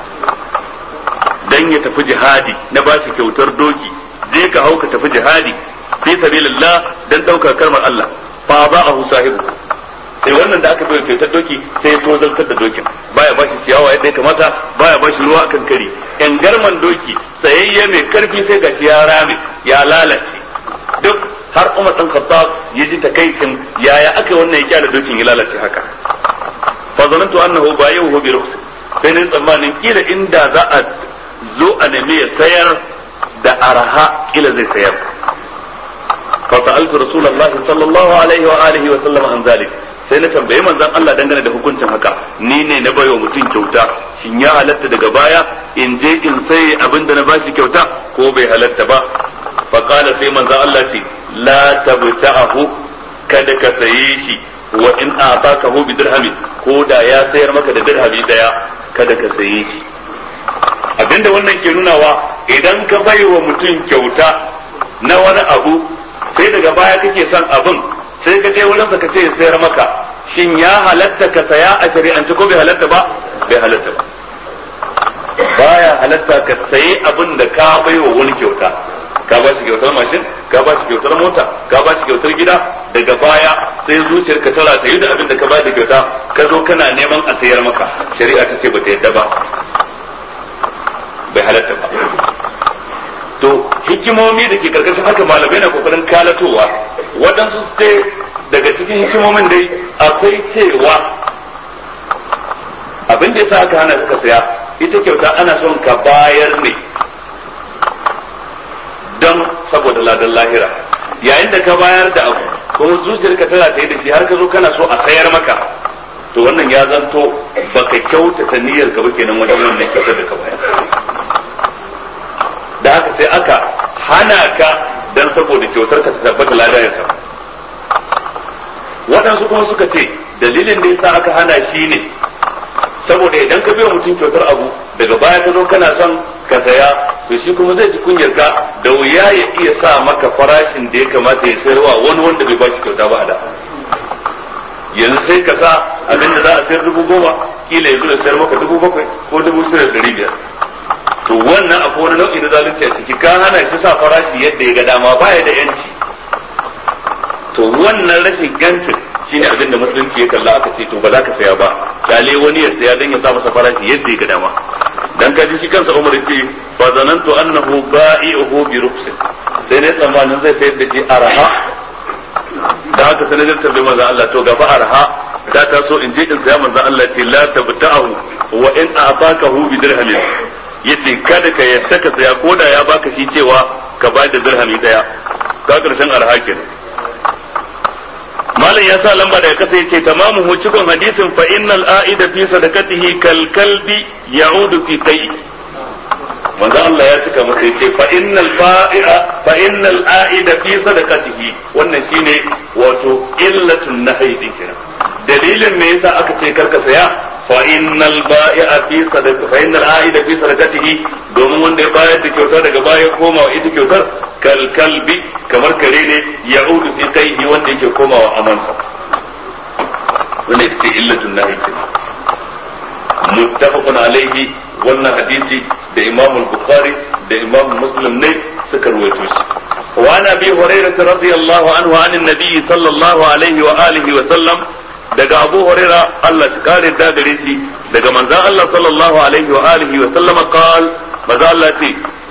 dan ya tafi jihadi, na ba shi kyautar doki je ka hau ka tafi jihadi fi sabilillah dan ɗaukar kalmar Allah. Fa ba'ahu sahibu, sai wannan da aka bai kyautar doki sai ya tozartar da dokin, baya ba shi ciyawa yadda ya kamata, baya ba shi ruwa akan kari. Yan garman doki tsayayye mai karfi sai gashi ya rame ya lalace duk har Umar dan Khattab ya ji takaicin yaya aka wannan ya kyale dokin ya lalace haka. Fa zanantu annahu bayyuhu bi rukhs, sai ne tsammanin kila inda za a zo a nemi ya sayar da araha kila zai sayar. Fa sa'altu rasulullahi sallallahu alaihi wa alihi wa sallam an zalik, sai na tambayi manzon Allah dangane da hukuncin haka. Ni ne na bayo mutum kyauta, shin ya halatta daga baya in je in sai abin da na bashi kyauta ko bai halatta ba? Fa qala sai manzon Allah ce la tabta'ahu, kada ka saye shi, wa in a'takahu bi dirhami, ko da ya sayar maka da dirhami daya kada ka saye shi. Abinda wannan ke nunawa idan ka baiwa mutum kyauta na wani abu sai daga baya kake son abin sai ka je wurin sa ka ce ya sayar maka, shin ya halatta ka saya a shari'ance ko bai halatta ba? Bai halatta ba. Baya halatta ka sayi abin da ka baiwa wani kyauta. Ka ba shi kyautar mashin, ka ba shi kyautar mota, ka ba shi kyautar gida, daga baya sai zuciyarka ta rataye da abin da ka ba da kyauta, ka zo kana neman a sayar maka, shari'a ta ce ba ta yadda ba, bai halatta ba. To hikimomi da ke karkashin haka malamai na kokarin kalatowa, waɗansu sai daga cikin hikimomin dai akwai cewa abin da yasa aka hana ka saya ita kyauta ana son ka bayar ne don saboda ladan lahira. Yayin da ka bayar da abu kuma zuciyarka tana tsaye da shi har ka zo kana so a sayar maka, to wannan ya zanto baka kyautata niyyar ka ba kenan wajen wannan kyautar da ka bayar. Da haka sai aka hana ka dan saboda kyautar ka ta tabbata ladan. Waɗansu kuma suka ce dalilin da yasa aka hana shi ne saboda idan ka biya mutum kyautar abu daga baya ka zo kana son ka saya, to shi kuma zai ji kunyar ka, da wuya ya iya sa maka farashin da ya kamata ya sayarwa wani wanda bai bashi kyauta ba a da. Yanzu sai ka sa abinda za a sayar 10,000 kila ya zo da sayar maka 7,000 ko 6,500. to wannan akwai wani nau'i na zalunci a ciki, ka hana shi sa farashi yadda ya ga dama, baya da yanci. to wannan rashin yancin shine abin da musulunci ya kalla aka ce to ba za ka saya ba, kale wani ya saya dan ya sa masa farashi yadda ya ga dama. dan kaji shi kansa Umar ce fa zanantu annahu ba'i'uhu bi rukhsin, sai ne tsammanin zai sayar da shi araha. da haka sanadin tabbai manzo Allah to gaba araha da ta so in je in saya, manzo Allah ce la tabta'u wa in a'takahu bi dirhamin, yace kada ka yadda ka saya ko da ya baka shi cewa ka ba da dirhami daya, ka karshen araha kenan. malam ya sa lamba daga kasa yace tamamuhu cikon hadisin fa innal a'ida fi sadaqatihi kal kalbi ya'udu fi kai. manzo Allah ya cika masa yace fa innal a'ida fi sadaqatihi, wannan shine wato illatun nahyi din kenan. dalilin me yasa aka ce karka saya fa innal a'ida fi sadaqatihi, domin wanda ya bayar da kyauta daga baya komawa ita kyautar kal kalbi kamar kare ne ya'udu fi kaihi wanda yake komawa amansa. wannan ita ce illatun nahi. muttafaqun alaihi, wannan hadisi da Imam al-Bukhari da Imam Muslim ne suka rawaito shi. wa an Abi Hurairah radiyallahu anhu an an-nabi sallallahu alaihi wa alihi wa sallam, daga Abu Hurairah Allah shi kare da gare shi daga manzon Allah sallallahu alaihi wa alihi wa sallam qala, manzon Allah ce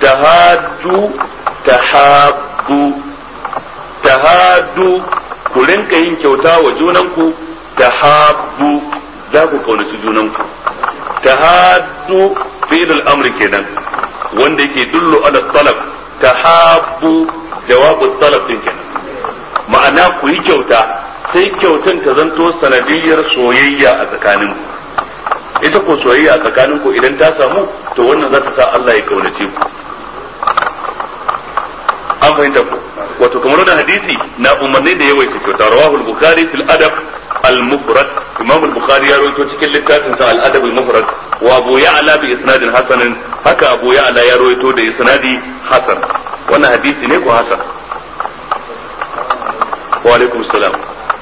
tahaddu ku rinka yin kyauta wa junanku, tahabbu za ku kaunaci junanku. tahaddu fi'l al-amr kenan wanda yake dullu ala talab, tahabbu jawabu talab din kenan. ma'ana ku yi kyauta sai kyautan ta zanto sanadiyyar soyayya a tsakaninku. Ita ko soyayya a tsakaninku idan ta samu to wannan za ta sa Allah ya kaunace ku. An fahimta ku wato kamar wannan hadisi na umarni da yawaita kyauta. Rawahu al-Bukhari fil adab al-mufrad, Imam al-Bukhari ya rawaito cikin littafin sa al-adab al-mufrad, wa Abu Ya'la bi isnadin hasanin, haka Abu Ya'la ya rawaito da isnadi hasan. Wannan hadisi ne ko hasan? Wa alaikum salam.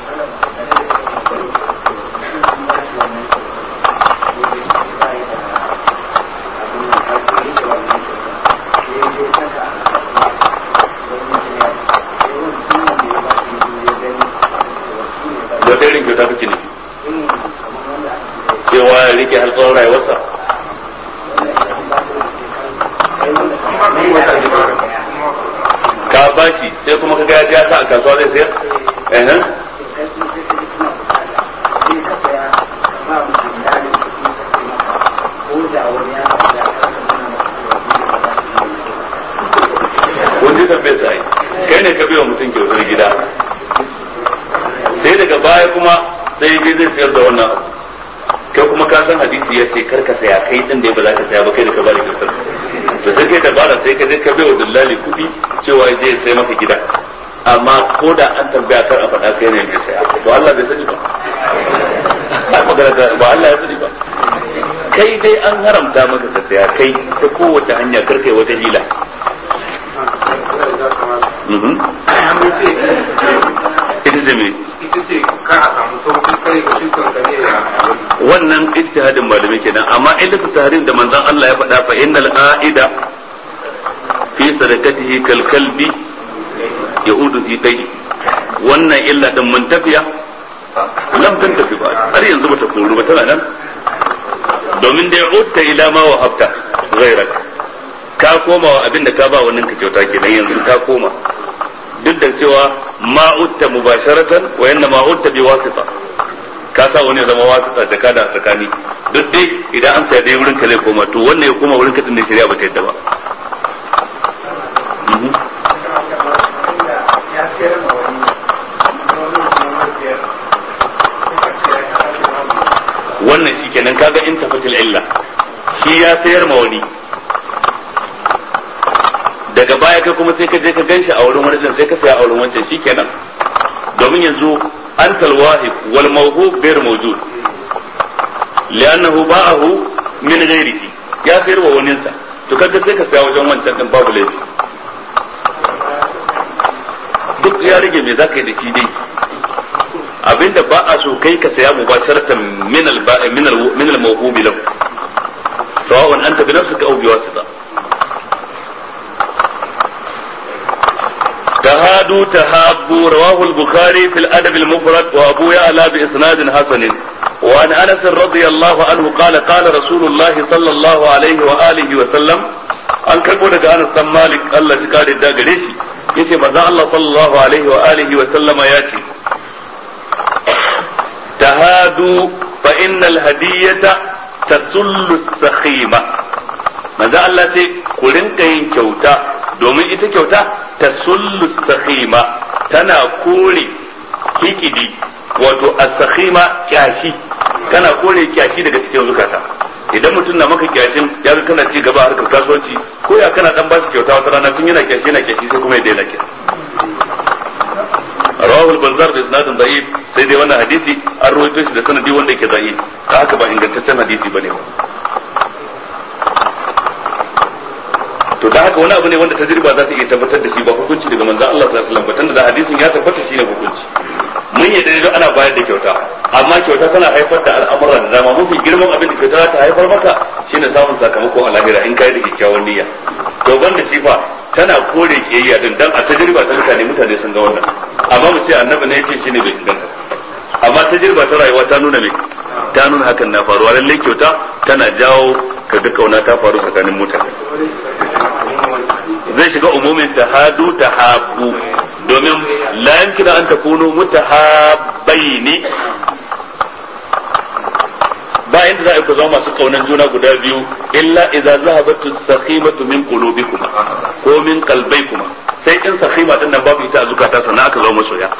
Wata irin kyauta kake ne? Cewa ya rike har tsawon rayuwarsa? Ka baki sai kuma ka gaya ya sa a kasuwa zai sayar? Wanda tambaye sa yi, kai ne ka biya mutum kyautar gida. Sai daga baya kuma sai je zai sayar da wannan abu, kai kuma ka san hadisi ya ce kar ka saya, kai din da ba za ka saya ba kai da ka bada kyautar. To sai kai dabara sai ka je ka bai wa dillali kuɗi cewa zai sai maka gida, amma ko da an tambaya kar a faɗa kai ne mai saya, to Allah bai sani ba. Ba Allah ya sani ba. Kai dai an haramta maka ka saya kai ta kowace hanya kar kai wata hila. Ita ce me? Wannan ijtihadin malami kenan, amma inda tahrim da manzon Allah ya faɗa fa innal aida fi sadaqatihi kal kalbi yaudu fi dai, wannan illa din mun tafiya lam tantafi ba, har yanzu bata koru ba, tana nan. Domin da utta ila ma wa habta ghairak, ka koma wa abinda ka ba wannan ka kyauta kenan, yanzu ka koma, duk da cewa ma'utta mubasharatan wa yanna ma'utta bi wasita, ka sa wani zama wasita da kada tsakani, duk dai idan an sai dai wurin ka zai koma, to wannan ya koma wurin ka tunda shari'a ba ta yadda ba. Wannan shi kenan kaga in tafatil illa, shi ya sayar ma wani, daga baya kai kuma sai ka je ka ganshi a wurin wani sai ka saya a wurin wancan, shikenan. Domin yanzu antal wahib wal mawhub ghayr mawjud, li'annahu ba'ahu min ghayrihi, ya sayar wa wani sa, to kaga sai ka saya wajen wancan din babu laifi. Duk ya rage me zaka yi da shi dai, abinda ba a so kai ka saya mubasharatan min al mawhub lahu, sawa'un anta bi nafsika aw bi wasita. تهادوا تهابوا رواه البخاري في الأدب المفرد وأبو يعلى بإسناد حسن. وعن أنس رضي الله عنه قال قال رسول الله صلى الله عليه وآله وسلم أن كبر أنس بن مالك الله شكار الداغريشي يتي ماذا الله صلى الله عليه وآله وسلم ياتي تهادوا فإن الهدية تسل السخيمة. ماذا الله تي قلن كين كوتا domin ita kyauta ta sullu sakhima, tana kore hikidi, wato as-sakhima kyashi, tana kore kyashi daga cikin zukata. Idan mutum na maka kyashin ya ga kana ci gaba harkar kasuwanci, ko ya kana dan bashi kyauta wata rana tun yana kyashi sai kuma ya daina kyashi. Rawahu al-Bazzar bi isnadin da'if, sai dai wannan hadisi an rawaito shi da sanadi wanda yake da'if, ta haka ba ingantaccen hadisi bane ba. To da haka wani abu ne wanda tajriba za ta iya tabbatar da shi, ba hukunci daga manzon Allah sallallahu alaihi wasallam ba, tunda da hadisin ya tabbata shi ne hukunci. Mun yi dai ana bayar da kyauta, amma kyauta tana haifar da al'amura da dama. Mafi girman abin da kyauta ta haifar maka shine samun sakamako a lahira in kai da kyakkyawan niyya. To banda shi fa tana kore kiyayya din, dan a tajriba ta mutane sun ga wannan. Amma mu ce annabi ne yake shine bai inganta, amma tajriba ta rayuwa ta nuna me, ta nuna hakan na faruwa. Lalle kyauta tana jawo kaga kauna ta faru tsakanin mutane. Zai shiga umumin tahadu tahabbu, domin la yumkinu an takunu mutahabbaini, ba inda za a ku zama masu kaunan juna guda biyu illa idza zahabat as-sakhimatu min qulubikum ko min qalbaykum, sai in sakhima din nan babu ita a zukata sannan aka zama masoya.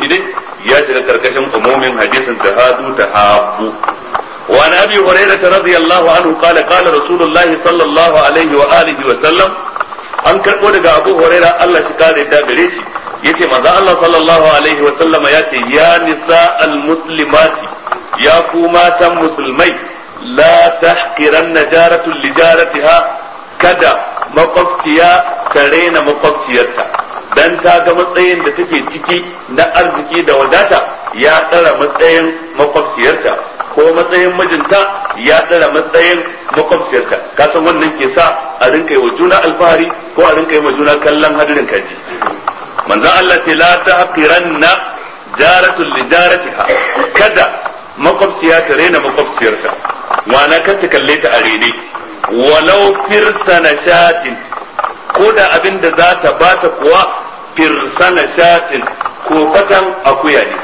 shi dai ya shiga karkashin umumin hadisin tahadu tahabbu. wa an abi hurairah radiyallahu anhu qala qala rasulullah sallallahu alaihi wa alihi wa sallam, an karbo daga abu hurairah Allah shi kare da gare shi yace manzo Allah sallallahu alaihi wa sallama yace ya nisa al muslimati, ya ku matan musulmai, la tahqiranna jaratun li jaratiha, kada makwabciya ta raina makwabciyarta dan ta ga matsayin da take ciki na arziki da wadata ya tsara matsayin makwabciyarta, ko matsayin mijinta ya tsara matsayin makwabciyarta. kasan wannan ke sa a rinka yi wa juna alfahari ko a rinka yi wa juna kallon hadirin kaji. manzon Allah ce la tahqiranna jaratun li jaratiha, kada makwabciya ta raina makwabciyarta, ma'ana kan ta kalle ta a rene, walau firsana shatin, ko da abin da za ta bata kuwa firsana shatin, ko fatan akuya ne.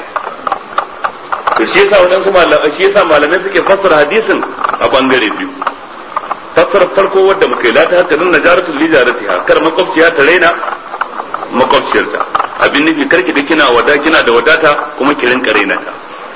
to shi yasa malamai suke fassara hadisin a bangare biyu. fassara farko wadda muka yi la ta haka nuna jaratul li jaratiha, kar makwabciya ta raina makwabciyarta, abin nufi karki da kina da wadata kuma ki rinka raina ta.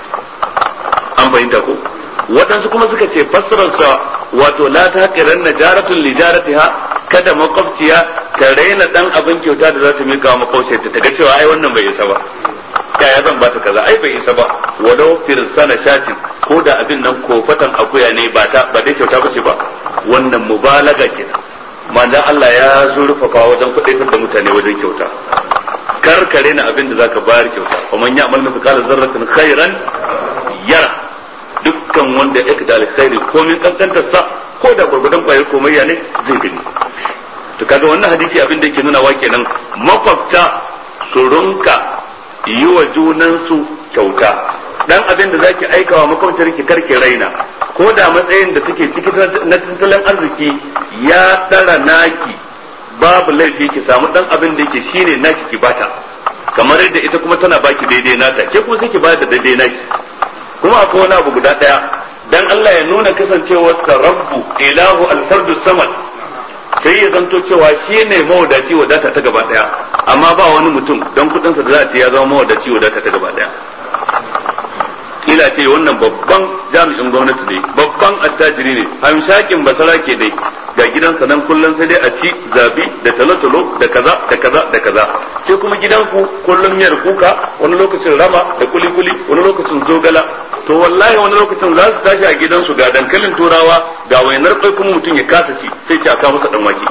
an fahimta ko? waɗansu kuma suka ce fassararsa wato la ta haƙiran na jaratun li jaratiha, kada makwabciya ta raina dan abin kyauta da za ta mika wa makwabciyarta ta ga cewa ai wannan bai isa ba, yaya zan ba ta kaza, ai bai isa ba. walau firsana shatin, ko da abin nan kofatan akuya ne ba dai kyauta ba ce ba, wannan mubalaga kenan. manzon Allah ya zurfafa wajen kudaitar da mutane wajen kyauta. kar ka raina abin da zaka bayar kyauta, kuma man ya'mal mithqala dharratin khairan yara, dukkan wanda ya aikata alkhairi komin kankantar sa, ko da gurgudan kwayar komayya ne zai gani. to kaga wannan hadisi abin da yake nuna wa kenan makwabta su rinka yi wa junansu kyauta. dan abin da zaki aikawa makwabtar ki karki raina, ko da matsayin da take ciki na tattalin arziki ya tsara naki, babu laifi ki samu dan abin da yake shine naki ki bata, kamar yadda ita kuma tana baki daidai nata, ke kuma sai ki bayar da daidai naki. kuma akwai wani abu guda daya, dan Allah ya nuna kasancewar sa rabbu ilahu al-fardu samad, sai ya zanto cewa shine mawadaci wadata ta gaba daya, amma ba wani mutum dan kudin sa da za a ce ya zama mawadaci wadata ta gaba daya. kila ce wannan babban jami'in gwamnati ne, babban attajiri ne, hamshakin basara ke dai, ga gidansa nan kullum sai dai a ci zabi da talotalo da kaza da kaza da kaza. sai kuma gidanku kullum miyar kuka, wani lokacin rama da kuli-kuli, wani lokacin zogala. to wallahi wani lokacin za su tashi a gidansu ga dankalin turawa ga wainar kai, kuma mutum ya kasa ci, sai ce a kawo masa dan wake.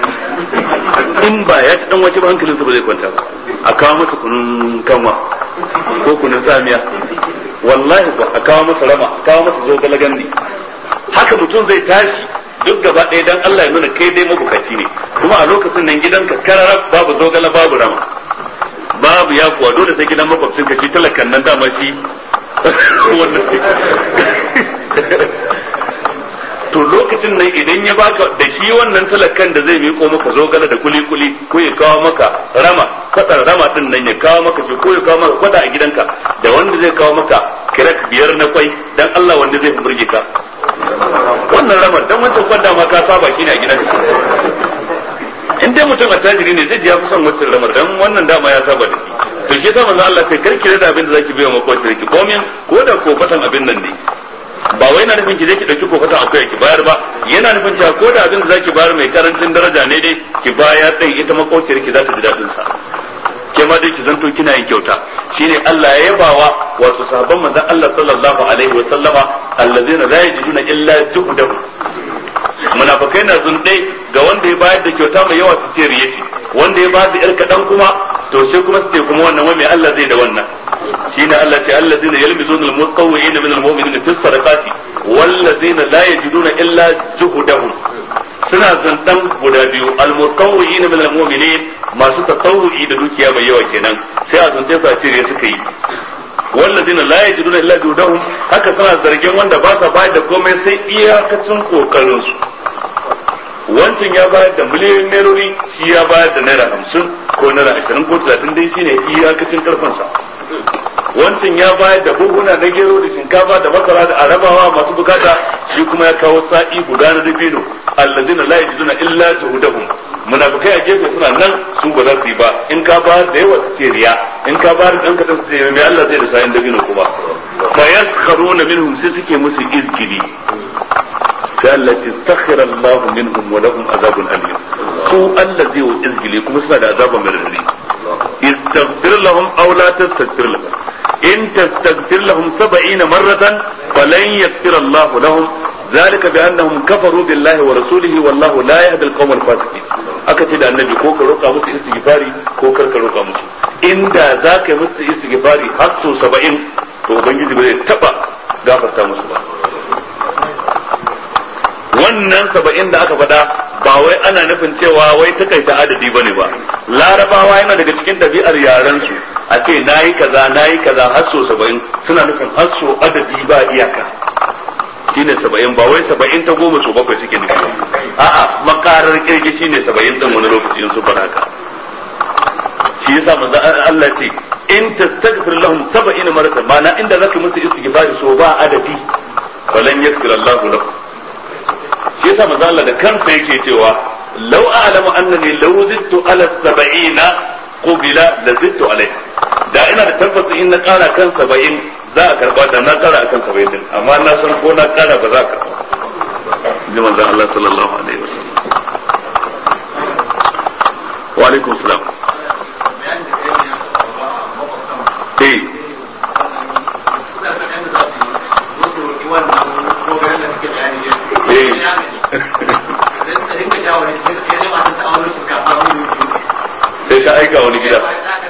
in ba ya ci dan wake ba hankalinsa ba zai kwanta ba, a kawo masa kunun kanwa ko kunun tsamiya, wallahi ba a kawo masa rama, a kawo masa zogala gandi. haka mutum zai tashi duk gaba ɗaya dan Allah ya nuna kai dai mabukaci ne, kuma a lokacin nan gidanka kararraf babu zogala babu rama babu ya kuwa, dole sai gidan makwabcin ka shi talakan nan dama shi wannan to lokacin nan idan ya baka da shi wannan talakan da zai miƙo maka zogala da kuli-kuli, ko ya kawo maka rama, kwatsar rama din nan ya kawo maka shi, ko ya kawo maka kwata a gidanka, da wanda zai kawo maka kirak 5 na kwai, dan Allah wanda zai burge ka wannan ramar, dan wancan kwanda ma ka saba shi ne a gidanka. in dai mutum attajiri ne zai ji ya fi son wancan ramar, dan wannan dama ya saba da shi. to shi yasa manzo Allah sai karkire da abin da zaki biya makwabci ki komin, ko da kofatan abin nan ne, ba wai na nufin ki je ki dauki kofatan akwai ki bayar ba, yana nufin cewa ko da abin da zaki bayar mai karancin daraja ne dai ki bayar din, ita makwabciyar ki za ta ji dadin sa, ke ma dai ki zanto kina yin kyauta. shine Allah ya yabawa wato sahabban manzon Allah sallallahu alaihi wa sallama, allazina la yajiduna illa juhdahum. munafikai na zunde ga wanda ya bayar da kyauta mai yawa su ce riye, wanda ya bayar da yar kadan kuma to sai kuma su ce kuma wannan wai mai Allah zai da wannan. shine Allah ce allazina yalmizuna almutawwi'ina min almu'minina fi sadaqati wallazina la yajiduna illa juhdahum. suna zantan guda biyu, almutawwi'ina min almu'minin, masu tatawwi da dukiya mai yawa kenan, sai a zunte su a ce suka yi. wallazina la yajiduna illa juhdahum, haka suna zargin wanda ba sa bayar da komai sai iyakacin kokarin su. wancan ya bayar da miliyoyin nairori, shi ya bayar da naira 50 ko naira 20 ko 30, dai shine iyakacin karfansa. wancan ya bayar da buhuna na gero da shinkafa da masara da arabawa masu bukata, shi kuma ya kawo sa'i guda na dabino. allazina la yajiduna illa juhdahum, munafikai a gefe suna nan su ba za su yi ba, in ka bayar da yawa su ce riya, in ka ba da ɗan kaɗan su ce mai Allah zai da sa'in dabino kuma fa yaskharuna minhum sai suke musu izgili sai Allah ya takhira Allah minhum wa lahum azabun alim su Allah zai wa izgili kuma suna da azaba mai radadi istaghfir lahum aw la tastaghfir lahum in tastaghfir lahum 70 marratan falan yaghfir Allah lahum ذلك بأنهم كفروا بالله ورسوله والله لا يهدي القوم الفاسقين aka ce da annabi ko ka roƙa musu istighfari ko kar ka roƙa musu inda za ka yi musu istighfari har so 70 to ubangiji ba zai taba gafarta musu ba wannan 70 da aka faɗa ba wai ana nufin cewa wai takaita adadi bane ba larabawa yana daga cikin ɗabi'ar yaran su a ce nayi kaza har so 70 suna nufin har so adadi ba iyaka shine 70 ba wai 70 ta 10 so 7 suke nufi a'a makarar kirki shine 70 din wani lokaci in su fara haka shi yasa manzo Allah ce in tastaghfir lahum 70 maratan mana inda zaka musu istighfari so ba adadi falan yaghfir Allahu lahum shi yasa manzo Allah da kansa yake cewa law a'lamu annani law zidtu ala 70 qubila la zidtu alayhi da ina da tabbata in na kara kan 70 za a karba da na kara akan 70 din amma na san ko na kara ba za ka ji manzo Allah sallallahu alaihi wasallam wa alaikum salam sai ta aika wani gida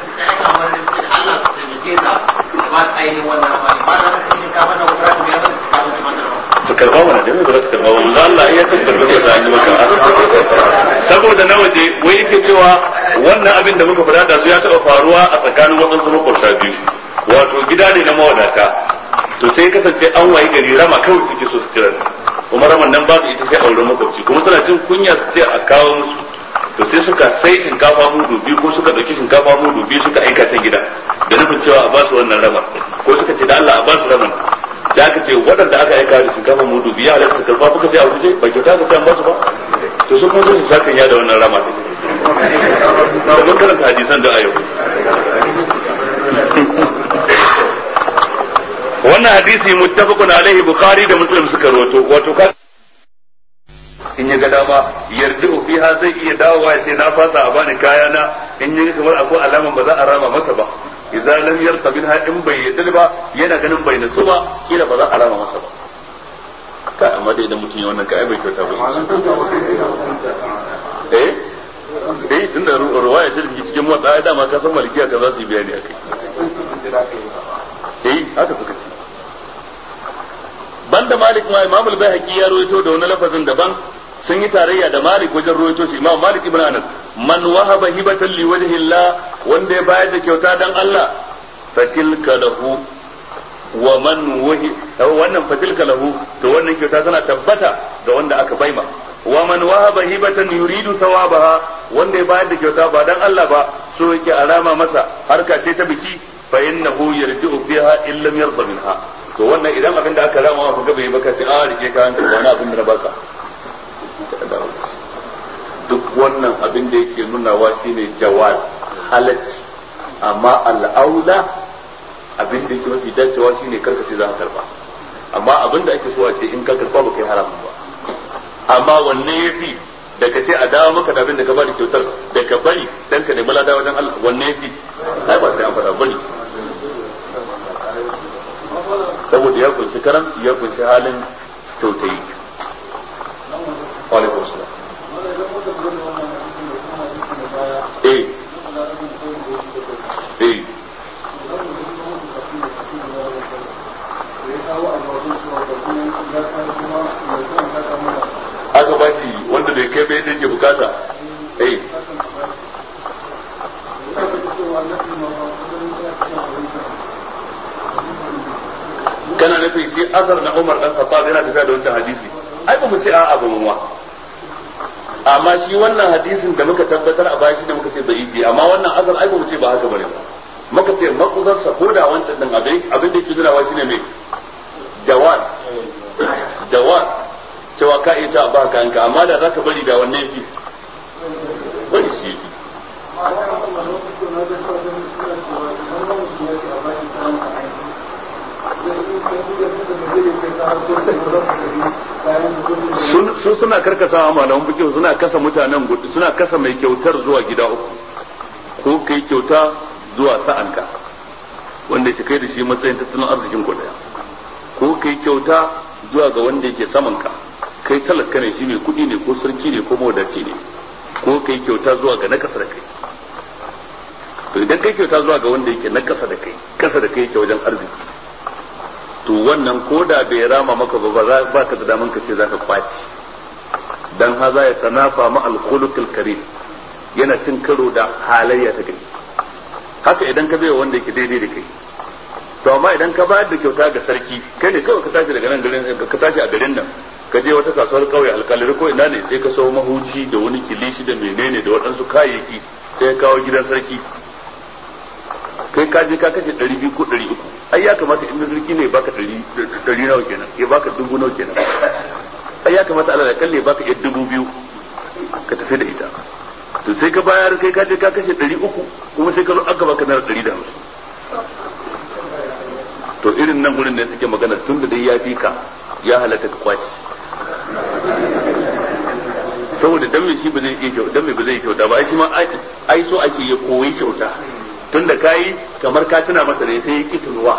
ta karba mana da ba ta karba wani Allah ya tabbatar da ta yi maka saboda na waje wai yake cewa wannan abin da muka faɗa da su ya taɓa faruwa a tsakanin waɗansu makwabta biyu wato gida ne na mawadata to sai kasance an wayi gari rama kawai suke so su kira kuma raman nan babu ita sai auren makwabci kuma suna jin kunya su ce a kawo musu to sai suka sai shinkafa mudu biyu ko suka ɗauki shinkafa mudu biyu suka aika ta gida da nufin cewa a ba su wannan rama ko suka ce da Allah a ba su raman da aka ce waɗanda aka aika da shinkafa mudu biyu a laifin karfa kuka ce a wuce ba kyauta ka an ba su ba to su kuma su sakan ya da wannan rama da mun karanta hadisan da a yau wannan hadisi muttafaqun alaihi bukhari da muslim suka rawaito wato ka in ya ga dama yardu fiha zai iya dawowa ya ce na fasa a bani kaya na in yi kamar akwai alaman ba za a rama masa ba idan lam yarta minha in bai yadda ba yana ganin bai nasu ba kila ba za a rama masa ba ka amma dai idan mutum ya wannan kai bai kyauta ba tunda ruwaya ce cikin motsa ai dama ka san malikiya ka za su yi bayani akai haka suka ce banda malik ma imam al-baihaqi ya rawaito da wani lafazin daban sun yi tarayya da malik wajen rawaito shi imam malik ibn anas man wahaba hibatan li wajhi Allah wanda ya bayar da kyauta dan Allah fatilka lahu wa man wahi wannan fatilka lahu to wannan kyauta tana tabbata ga wanda aka baima wa man wahaba hibatan yuridu thawabaha wanda ya bayar da kyauta ba dan Allah ba so yake alama masa harka ce ta biki fa innahu yarji'u fiha in lam yarda minha to wannan idan abin da aka rama ka bai baka sai a rike ka hanka wani abin da na baka duk wannan abin da yake nunawa shine jawaz halacci amma al'aula abin da yake mafi dacewa shine karka ce za ka karba amma abin da ake so a ce in ka karba ba kai haramun ba amma wanne yafi da ka ce a dawo maka da abin da ka bari kyautar da ka bari dan ka nemi lada wajen Allah wanne yafi ai ba sai an fada bari saboda ya kunshi karamci ya kunshi halin kyautayi alaikum salam aka ba shi wanda bai kai bai take bukata kana nufin shi azar na Umar dan Khattab yana tafiya da wancan hadisi ai ba mu ce a'a ba mu amma shi wannan hadisin da muka tabbatar a baya shi da muka ce da'ifi amma wannan azar ai ba mu ce ba haka bane ba muka ce makuzarsa ko da wancan din abin da yake nunawa shine mai jawaz cewa ka iya ta ba kanka amma da zaka bari da wannan yafi bari shi suna karkasa malaman fiqh suna kasa mutanen gudu, suna kasa mai kyautar zuwa gida uku, ko kai kyauta zuwa sa'anka wanda yake kai da shi matsayin tattalin arzikin ku daya, ko kai kyauta zuwa ga wanda yake saman ka, kai talaka ne shi mai kuɗi ne ko sarki ne ko mawadaci ne, ko kai kyauta zuwa ga na kasa da kai. To idan kai kyauta zuwa ga wanda yake na kasa da kai yake wajen arziki, to wannan ko da bai rama maka ba ka da daman ka ce zaka kwaci, dan haza ya tanafa ma al-khuluqil karim, yana cin karo da halayya ta gari. Haka idan ka bai wanda yake daidai da kai, to amma idan ka bayar da kyauta ga sarki, kai ne kawai ka tashi daga nan garin, ka tashi a garin nan, ka je wata kasuwar kauye alkaliri ko ina ne, sai ka sau mahuci da wani kilishi da menene da waɗansu kayayyaki, sai ka kawo gidan sarki, kai ka je ka kashe 200 ko 300, ai ya kamata in sarki ne baka 100 nawa kenan, ya baka 1000 nawa kenan, ai ya kamata Allah ya kalle baka 2000 ka tafi da ita. To sai ka bayar, kai ka je ka kashe 300, kuma sai ka zo aka baka naira 150. To irin nan gurin ne suke magana, tun da dai ya fi ka ya halatta ka kwaci, saboda dan me shi ba zai iya kyauta, dan me ba zai kyauta ba, shi ma ai so ake ya koyi kyauta, tun da kai kamar ka tuna masa ne sai ya ki tunuwa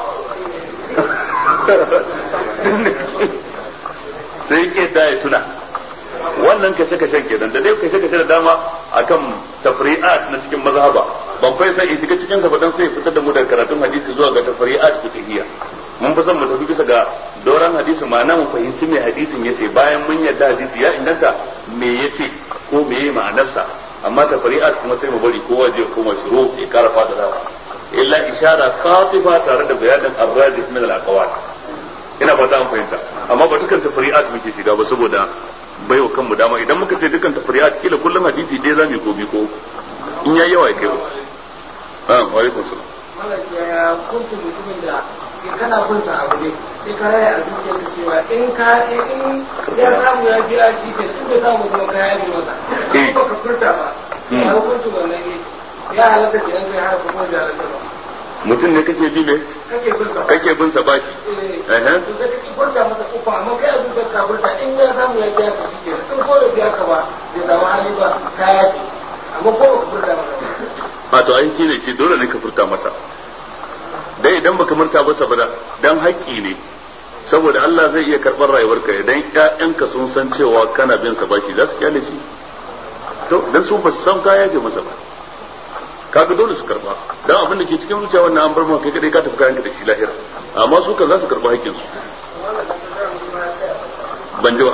sai ya da ya tuna. Wannan kashe-kashen kenan, da dai kashe-kashe da dama akan tafri'at na cikin mazhaba, ban fai sai shiga cikin sabadan sai fitar da mu daga karatun hadisi zuwa ga tafri'at fiqhiyya. Mun fi son mu tafi bisa ga doran hadisi, ma'ana mu fahimci me hadisin yace, bayan mun yadda hadisi ya inganta me yace ko me yayi ma'anarsa, amma tafri'at kuma sai mu bari kowa je koma shiro ya kara fada dawa, illa ishara khatifa tare da bayanin ar-rajih min al-aqwal. Ina fata an fahimta, amma ba dukkan tafri'at muke shiga ba, saboda baiwa kanmu dama. Idan muka ce dukkan tafriyat, kila kullum hadisi dai zamu ko bi ko in yayi yawa kai ba. Wa alaikum salam. Malaka ya kuntu mutumin da kana kunta abu ne, sai ka raya a zuciyar cewa in ya samu ya biya shi ke, in bai samu kuma kaya ne masa, ba ka furta ba, ya hukunci wannan ne, ya halatta kenan kai har kuma da halatta ba. Mutum ne kake bi ne? Kake bin sa bashi. To sai kake furta masa kufa, amma kai a zuciyar ka furta, in ya samu ya biya ka shi ke, in ko da biya ka ba bai samu hali ba kaya ce, amma ko ka furta masa. A to ai shi ne shi dole ne ka furta masa, dai idan baka murta masa ba dan haƙƙi ne, saboda Allah zai iya karɓar rayuwarka idan ƴaƴanka sun san cewa kana bin sa bashi, za su kyale shi. To dan su ba su san kaya ke masa ba, kaga dole su karba, dan abin da ke cikin zuciya wannan an bar maka kai kadai ka tafi kayanka da shi lahira, amma su kan za su karba haƙƙin su. Ban ji ba.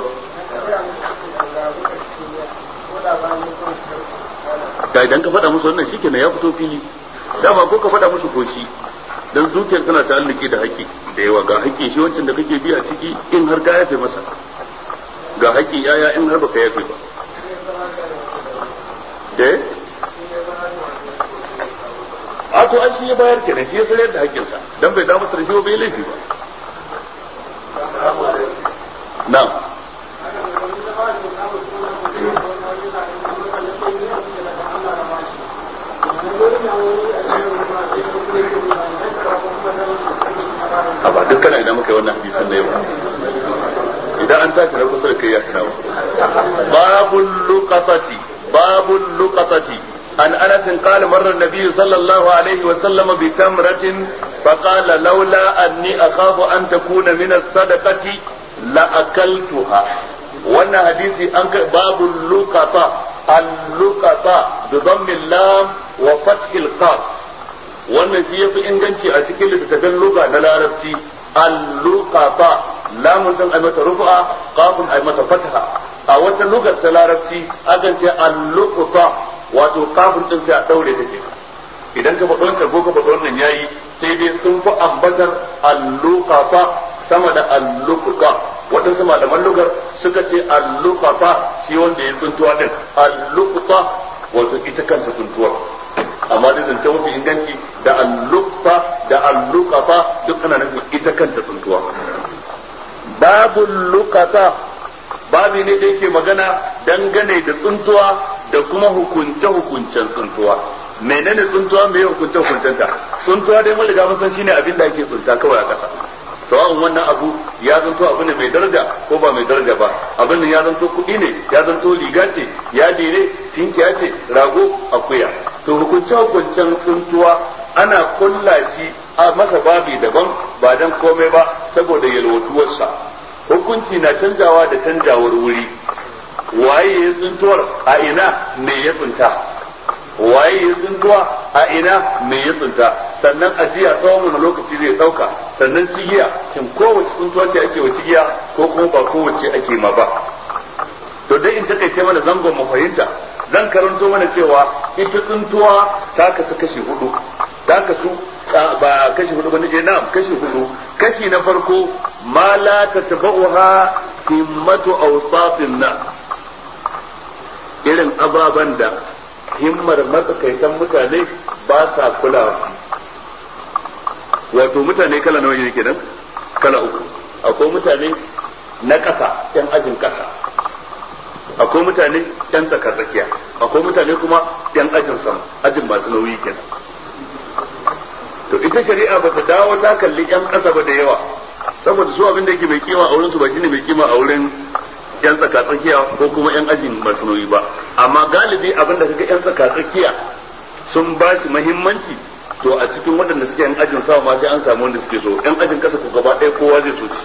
Ga idan ka faɗa musu wannan shikenan ya fito fili, dama ko ka faɗa musu ko shi, dan zuciyar tana ta'alluki da haƙƙi da yawa, ga haƙƙin shi wancan da kake biya ciki in har ka yafe masa, ga haƙƙin yaya in har baka yafe ba. A to an shi ya bayar kenan, shi ya sayar da haƙƙinsa, dan bai damu da shi ba bai laifi ba. Na'am. A ba dukkan idan muka yi wannan hadisin da yau, idan an tashi na kusa da kai ya tunawa. Babul luqatati عن أنس قال مر النبي صلى الله عليه وسلم بتمرة فقال لولا أني أخاف أن تكون من الصدقة لأكلتها. وأن حديثي أنك باب اللقطة بضم اللام وفتح القاف. وأن في إنجنتي أتكلم بتكلم لغة نلاربتي اللقطة لام أي متى رفعة قاف أي متى فتحة أو اللغة تلاربتي أجنتي اللقطة wato kafin din sai a daure take, idan ka faɗo wancan ko ka faɗo wannan yayi, sai dai sun fi ambatar alluqafa sama da alluqa. Waɗansu malaman lugar suka ce alluqafa shi wanda ya tsuntuwa din, alluqa wato ita kanta tsuntuwar, amma da zance mafi inganci da alluqa da alluqafa duk ana nufin ita kanta tsuntuwa. Babul luqata babi ne da yake magana dangane da tsuntuwa da kuma hukunce-hukuncen tsuntuwa. Menene tsuntuwa, me hukunce-hukuncen ta? Tsuntuwa dai mun riga mun san shine abin da ake tsunta kawai a ƙasa. sawa'un wannan abu ya zanto abu ne mai daraja ko ba mai daraja ba, abin nan ya zanto kuɗi ne, ya zanto riga ce, ya dire tinkiya ce, rago, akuya. To hukunce-hukuncen tsuntuwa ana kulla shi a masa babi daban ba dan komai ba saboda yalwatuwarsa. Hukunci na canjawa da canjawar wuri. Waye ya tsuntuwar a ina me ya tsunta, waye ya tsuntuwa a ina me ya tsunta, sannan ajiya tsawon wani lokaci zai dauka, sannan cigiya shin kowace tsuntuwa ce ake wa cigiya ko kuma ba kowace ake ma ba. To dai in takaice mana zangon mu fahimta, zan karanto mana cewa ita tsuntuwa ta kasu kashi hudu, ta kasu ba kashi hudu ba nake na kashi hudu. Kashi na farko ma la tatba'uha himmatu awsafin nas, irin ababan da himmar matsakaitan mutane ba sa kulawa. Wato mutane kala nawa ne kenan? Kala uku. Akwai mutane na ƙasa, yan ajin ƙasa, akwai mutane yan tsakatsakiya, akwai mutane kuma yan ajin sama, ajin masu nauyi kenan. To ita shari'a ba ta dawo ta kalli yan ƙasa ba da yawa, saboda su abin da yake mai kima a wurin su ba shine mai kima a wurin yan tsakatsakiya ko kuma yan ajin masu nauyi ba. Amma galibi abin da kaga yan tsakatsakiya sun ba shi muhimmanci, to a cikin waɗanda suke yan ajin sama ma sai an samu wanda suke so. Yan ajin ƙasa ko gaba ɗaya kowa zai so ci.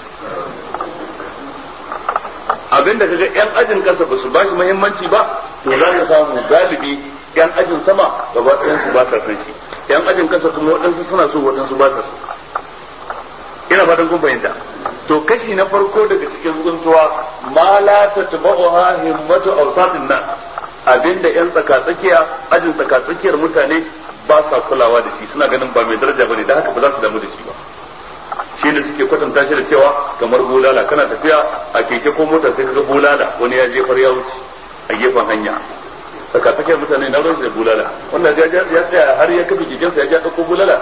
Abin da kaga yan ajin ƙasa ba su ba shi muhimmanci ba, to za ka samu galibi yan ajin sama gaba ɗayan su ba sa son shi. Yan ajin ƙasa kuma waɗansu suna so waɗansu ba sa so. Ina fatan kun fahimta. To kashi na farko daga cikin tsuntuwa ma la tatba'uha himmatu awsatin nas, abinda yan tsakatsakiya ajin tsakatsakiyar mutane ba sa kulawa da shi, suna ganin ba mai daraja bane, da haka ba za su damu da shi ba. Shi ne suke kwatanta shi da cewa kamar bulala, kana tafiya a keke ko mota sai kaga bulala wani ya jefar ya wuce a gefen hanya. Tsakatsakiyar mutane na ruwan shi da bulala, wanda ya tsaya har ya kafa kekensa ya ja ɗauko bulala.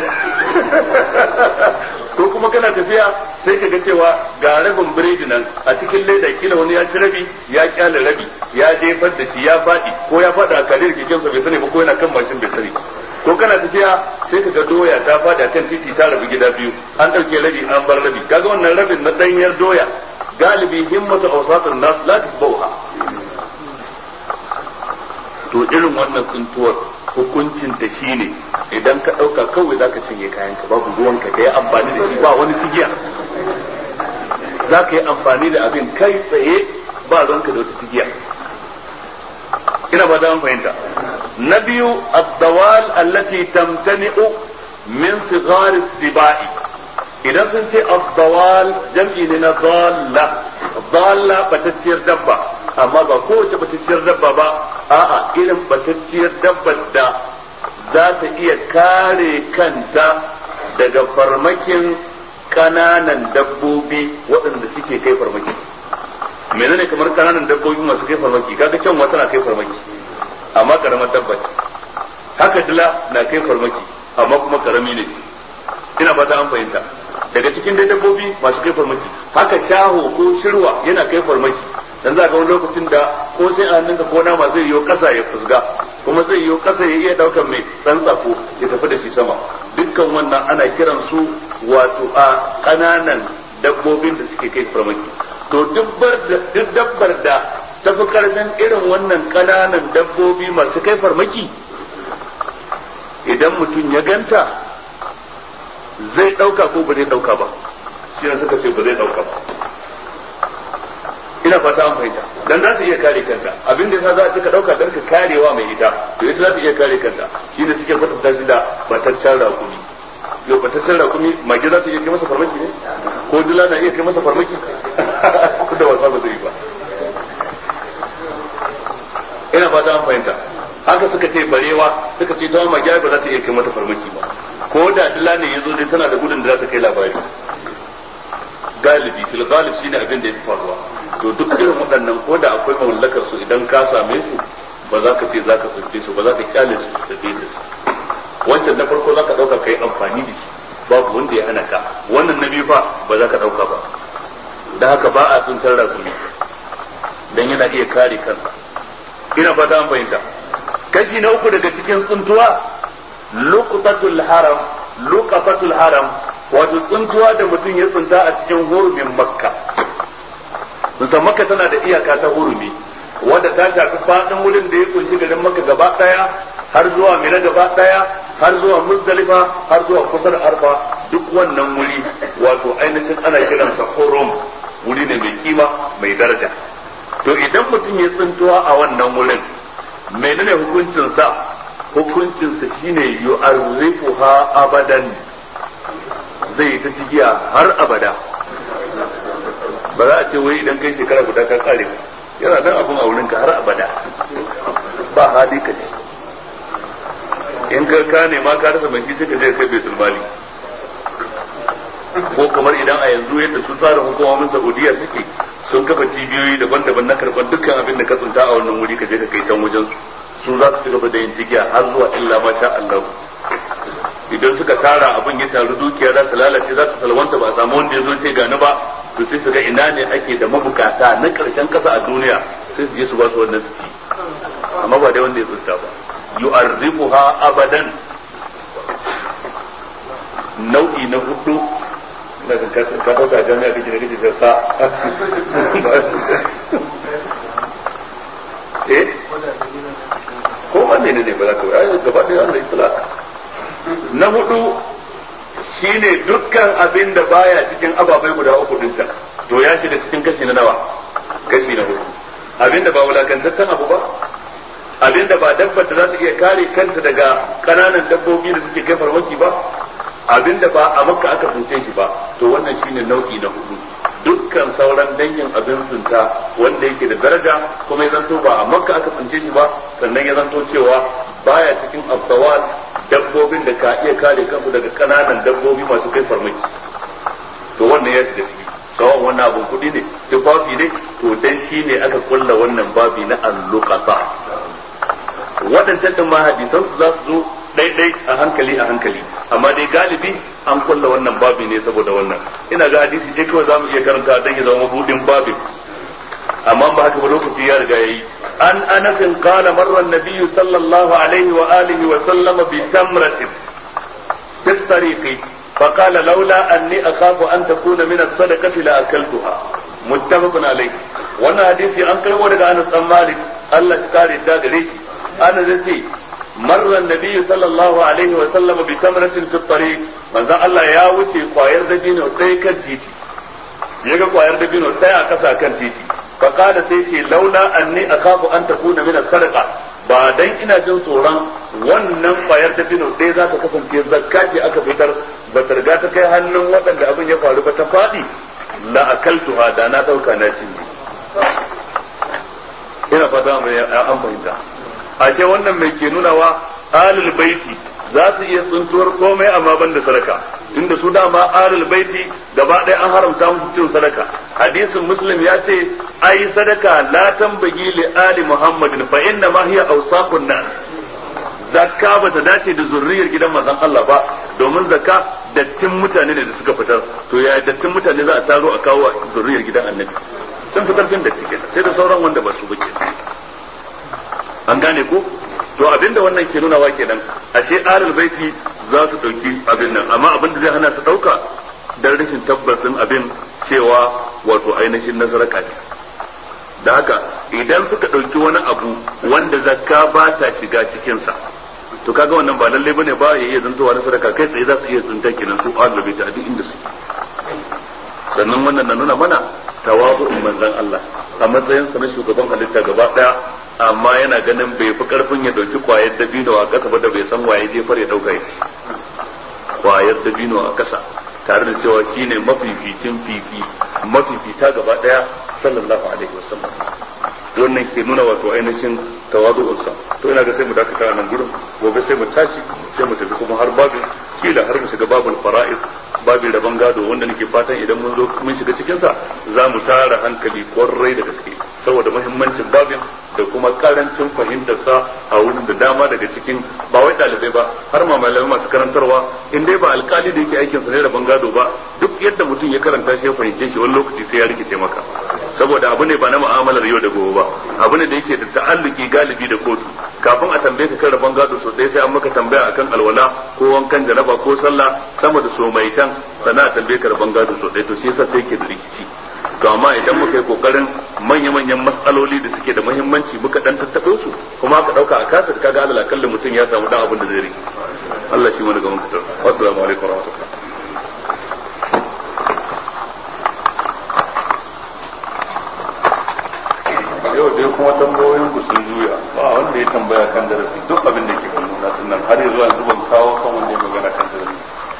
Ko kuma kana tafiya sai ka ga cewa ga rabin biredi nan a cikin leda, kila wani ya ci rabi ya kyale rabi ya jefar da shi ya faɗi, ko ya faɗa a kalir kekensa bai sani ba, ko yana kan mashin bai sani. Ko kana tafiya sai ka ga doya ta faɗi a kan titi ta rabu gida biyu, an ɗauke rabi an bar rabi. Kaga wannan rabin na ɗanyar doya galibi himmatu awsatun nas la tasbauha. To irin wannan tsuntuwar hukuncin ta shine idan ka dauka kawai zaka cinye kayan ka, babu ruwan ka yi amfani da shi, ba wani tigiya, zaka yi amfani da abin kai tsaye ba ruwanka da wata tigiya. ina ba da fahimta. Na biyu ad-dawal allati tamtani'u min sighar as-sibai, idan sun ce ad-dawal jam'i ne na dalla. Dalla batacciyar dabba, amma ba kowace batacciyar dabba ba, a'a irin batacciyar dabbar da za ta iya kare kanta daga farmakin kananan dabbobi waɗanda suke kai farmaki. menene kamar kananan dabbobi masu kai farmaki? Kaga can wata na kai farmaki amma karamar dabba ce, haka dila na kai farmaki amma kuma karami ne. ina fata an fahimta. Daga cikin dai dabbobi masu kai farmaki, haka shaho ko shirwa yana kai farmaki. Dan za ga wani lokacin da ko sai a hannunka ko nama zai yiwo kasa ya fusga, kuma zai yiwo kasa ya iya daukan mai dan tsako ya tafi da shi sama. Dukkan wannan ana kiran su wato a kananan dabbobin da suke kai farmaki. To duk dabbar da ta fi karfin irin wannan kananan dabbobi masu kai farmaki, idan mutum ya ganta zai dauka ko ba zai dauka ba? Shi ne suka ce ba zai dauka ba. ina fata an fahimta. Dan za ta iya kare kanta, abin da yasa za a ka dauka dan ka karewa mai ita, to ita za ta iya kare kanta. Shi ne suke kwatanta shi da bataccen rakumi. Yau bataccen rakumi mage za ta iya kai masa farmaki ne? Ko dila na iya kai masa farmaki? Ko da wasa ba zai yi ba. ina fata an fahimta. Haka suka ce barewa, suka ce ta mage ba za ta iya kai mata farmaki ba. Ko da dila ne yazo dai tana da gudun da za ta kai labari. Galibi fil galib shine abin da ya faruwa. To duk irin waɗannan ko da akwai mallakar su, idan ka same su ba za ka ce za ka tsince su, ba za ka kyale su da da su. Wancan na farko za ka ɗauka ka yi amfani da shi, babu wanda ya hana ka. Wannan na biyu fa ba za ka ɗauka ba. Da haka ba a tsintar rakumi dan yana iya kare kansa. Ina fata an fahimta. Kashi na uku daga cikin tsuntuwa luqatul haram. Luqatul haram wato tsuntuwa da mutum ya tsunta a cikin hurumin makka. Musamman makka tana da iyaka ta hurumi wanda ta shafi faɗin wurin da ya kunshi garin makka gaba ɗaya har zuwa mina gaba ɗaya har zuwa muzdalifa har zuwa kusa da arfa, duk wannan wuri wato ainihin ana kiransa hurum, wuri ne mai kima mai daraja. To idan mutum ya tsuntuwa a wannan wurin menene hukuncinsa? Hukuncinsa shine yu'arrifuha abadan, zai ta cigiya har abada. Ba za a ce wai idan kai shekara guda ka kare ba, yana nan abun a wurinka har abada, ba hali ka ci. In ka nema ka rasa mai shi sai ka je kai baitul mali, ko kamar idan a yanzu yadda su tsarin hukumomin Saudiya suke, sun kafa cibiyoyi daban-daban na karɓar dukkan abin da ka tsunta a wannan wuri ka je ka kai can wajen su za su ci gaba da yin cigiya har zuwa illa ma sha Allah. Idan suka tara abin ya taru, dukiya za ta lalace, za ta salwanta, ba a samu wanda ya zo ce gani ba, to sai su ga ina ne ake da mabukata na ƙarshen ƙasa a duniya, sai su je su ba su wannan su ci, amma ba dai wanda ya tsunta ba. Yu'arrifuha abadan. Nau'i na hudu na ka dauka jami'a kake da sa ko wanne ne ba za ka yi gaba da Allah isla. Na hudu shine dukkan abin da baya cikin ababai guda uku din can, to ya shiga cikin kashi na nawa? Kashi na hudu. Abin da ba wulakantaccen abu ba, abin da ba dabbar da za ta iya kare kanta daga kananan dabbobi da suke kai farmaki ba, abin da ba a makka aka tsince shi ba, to wannan shine nau'i na hudu. Dukkan sauran dangin abin tsinta wanda yake da daraja kuma ya zanto ba a makka aka tsince shi ba, sannan ya zanto cewa baya cikin abdawal, dabbobin da ka iya kare kansu daga kananan dabbobi masu kai farmaki, to wannan ya shiga ciki. Sawan wannan abin kuɗi ne, tufafi ne, to dan shi ne aka kulla wannan babi na al-luqata. Waɗancan ɗin ma hadisan su za su zo ɗaiɗai a hankali, amma dai galibi an kulla wannan babi ne saboda wannan. Ina ga hadisi dai kawai za mu iya karanta dan ya zama mabudin babin, amma ba haka ba lokaci ya riga yayi. An Anas qala marra an-nabiy sallallahu alaihi wa alihi wa sallam bi tamratin fi tariqi فقال لولا أني أخاف أن تكون من الصدقة لأكلتها متفق عليه. وانا حديثي أنكر ورد أنس بن مالك الله تعالى داغريش أنا ذاتي مر النبي صلى الله عليه وسلم بتمرة في الطريق من ذا الله يا وتي قاير دبين وتاي كان تيتي يجا قاير دبين وتاي أكسا كان تيتي فقال سيتي لولا أني أخاف أن تكون من الصدقة ba dan ina jin tsoron wannan kwayar dabino dai za ta kasance zakka ce aka fitar ba ta riga ta kai hannun waɗanda abin ya faru ba ta faɗi la akaltuha da na ɗauka na cinye. Ina fata mai an fahimta. Ashe wannan mai ke nunawa alul baiti za su iya tsuntuwar komai amma ban da sadaka, inda su dama alul baiti gaba ɗaya an haramta musu cin sadaka. Hadisin Muslim ya ce ai sadaka la tambagi li ali Muhammadin fa inna ma hiya awsaqun nas. Zakka ba ta dace da zurriyar gidan manzon Allah ba, domin zakka dattin mutane ne da suka fitar, to ya dattin mutane za a taro a kawo zurriyar gidan Annabi, sun fitar tun datti kenan, sai da sauran wanda ba su bake. An gane ko? To abinda wannan ke nuna wa kenan, ashe alul baiti za su dauki abin nan, amma abin da zai hana su dauka dan rashin tabbacin abin cewa wato ainihin nasaraka ne. Da haka idan suka ɗauki wani abu wanda zakka ba ta shiga cikinsa, to kaga wannan ba lalle bane ba ya iya zantowa na sadaka, kai tsaye za su iya tsinta kenan su ahlul ta duk inda su. Sannan wannan na nuna mana tawazu'un manzon Allah a matsayin sa na shugaban halitta gaba daya, amma yana ganin bai fi karfin ya dauki kwayar dabino a kasa ba da bai san waye jefar ya dauka shi. Kwayar dabino a kasa tare da cewa shine mafificin mafifita gaba daya sallallahu alaihi wasallam. Wannan ke nuna wato ainihin tawadu'unsa. To ina ga sai mu dakata nan gurin, gobe sai mu tashi sai mu tafi kuma har babin kila har mu shiga babul fara'id, babin rabon gado, wanda nake fatan idan mun zo mun shiga cikin sa za mu tara hankali kwarai da gaske saboda muhimmancin babin da kuma karancin fahimtar sa a wurin da dama daga cikin ba wai dalibai ba har ma malamai masu karantarwa, in dai ba alkali da yake aikin sa ne rabon gado ba, duk yadda mutum ya karanta shi ya fahimce shi wani lokaci sai ya rikice maka. saboda abu ne ba na mu'amalar yau da gobe ba, abu ne da yake da ta'alluki galibi da kotu. Kafin a tambaye ka kan rabon gado sosai sai an maka tambaya akan alwala ko wankan janaba ko sallah sama da so mai tan, sannan a tambaye ka rabon gado sosai, to shi yasa sai yake da rikici. To amma idan muka yi kokarin manya-manyan matsaloli da suke da muhimmanci muka dan tattaɓo su kuma aka ɗauka a kasar, kaga alal akalla mutum ya samu dan abin da zai rike. Allah shi mana gaban fitar. Assalamu alaikum warahmatullahi. Yau dai kuma tambayoyin ku sun juya, ba wanda ya tambaya kan darasi, duk abin da ke kan nuna sunan har yanzu an zuba kawo kan wanda ya magana kan darasi.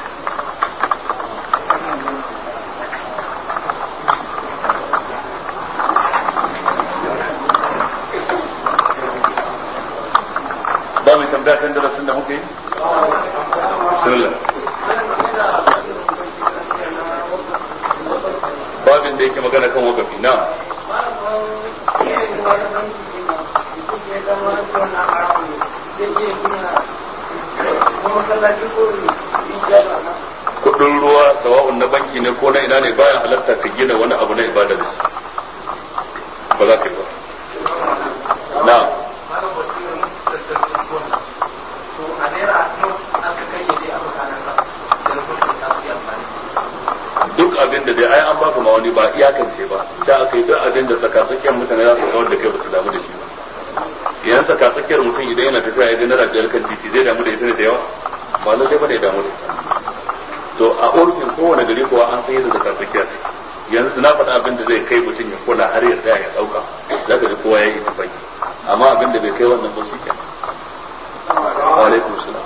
Ba mai tambaya kan darasin da muka yi? Bismillah. Babin da yake magana kan wakafi na. Kudin ruwa sawa'un na banki ne ko na ina ne bayan halatta ka gina wani abu na ibada da shi, ba za ka yi ba. Na duk abin da dai ai an baka ma wani ba iyakance ba, da aka yi duk abin da tsakatsakiyar mutane za su kawar da kai ba su damu da shi ba. Idan tsakatsakiyar mutum idan yana tafiya ya naira biyar kan titi zai damu da ita da yawa, ba lallai ba ne damu da ita. To a urfin kowane gari kuwa an san yadda tsakatsakiyar ce. Yanzu na faɗa abin da zai kai mutum ya kula har ya tsaya ya ɗauka, za ka ji kowa ya yi tafai. Amma abin da bai kai wannan ba shi kenan. Wa alaikum salam.